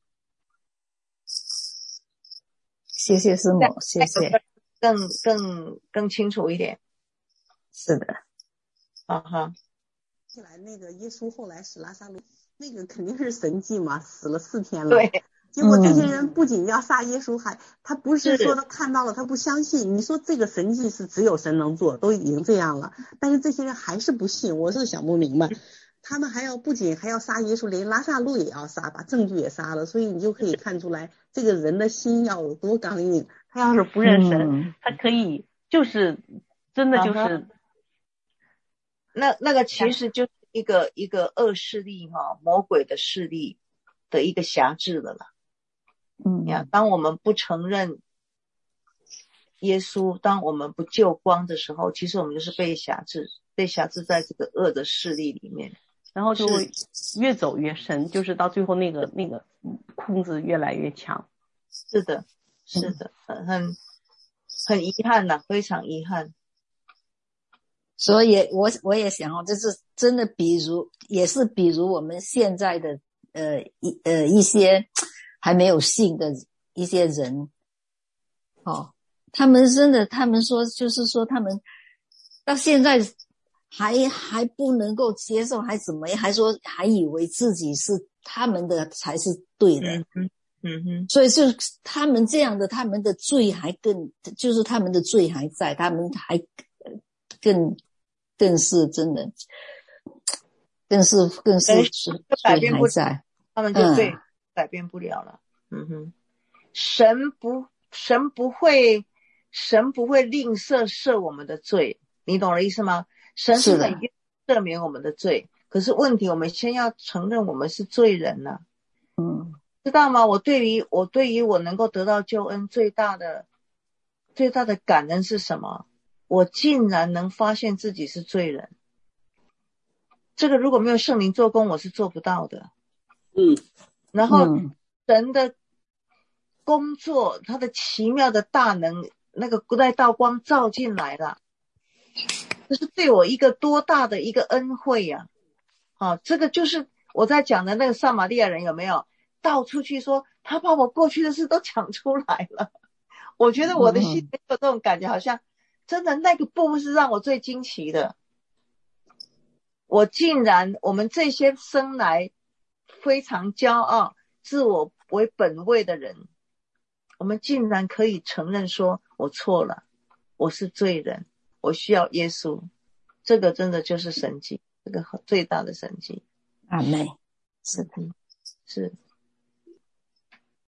谢谢师母，谢谢。 更更更清楚一点， 是的， 啊哈。 起来那个耶稣后来使拉撒路，那个肯定是神迹嘛，死了四天了。 对。 结果这些人不仅要杀耶稣，还、嗯、他不是说他看到了，他不相信。你说这个神迹是只有神能做，都已经这样了，但是这些人还是不信，我是想不明白。他们还要不仅还要杀耶稣，连拉撒路也要杀，把证据也杀了，所以你就可以看出来这个人的心要有多刚硬。 他要是不认神、嗯、他可以就是真的就是、啊、 那那个其实就是一个一个恶势力哈、哦，魔鬼的势力的一个辖制了啦。 嗯呀，当我们不承认耶稣，当我们不救光的时候，其实我们就是被辖制，被辖制在这个恶的势力里面， 然后就会越走越深，就是到最后那个那个控制越来越强。 是的。是的，很很很遗憾呐、啊，非常遗憾。 所以我我也想哦，就是真的，比如也是比如我们现在的呃一呃一些还没有信的一些人，哦，他们真的，他们说就是说他们到现在还还不能够接受，还怎么样，还说还以为自己是他们的才是对的。 嗯嗯嗯哼， 所以就他们这样的，他们的罪还更，就是他们的罪还在，他们还更更是真的，更是更是改变不了， 罪还在， 他们就罪、嗯、改变不了了。嗯哼，神不神不会神不会吝啬赦我们的罪，你懂我意思吗？神是很愿意赦免我们的罪，可是问题我们先要承认我们是罪人啊。 嗯。 知道吗？我对于我对于我能够得到救恩最大的最大的感恩是什么？我竟然能发现自己是罪人。这个如果没有圣灵做工，我是做不到的。 嗯， 然后神的工作，他的奇妙的大能，那个那道光照进来了，这是对我一个多大的一个恩惠呀！啊，这个就是我在讲的那个撒玛利亚人，有没有？到处去说他把我过去的事都讲出来了，我觉得我的心里有这种感觉，好像真的那个部分是让我最惊奇的。我竟然我们这些生来非常骄傲自我为本位的人，我们竟然可以承认说我错了，我是罪人，我需要耶稣。这个真的就是神迹，这个最大的神迹。 阿们。 是的，是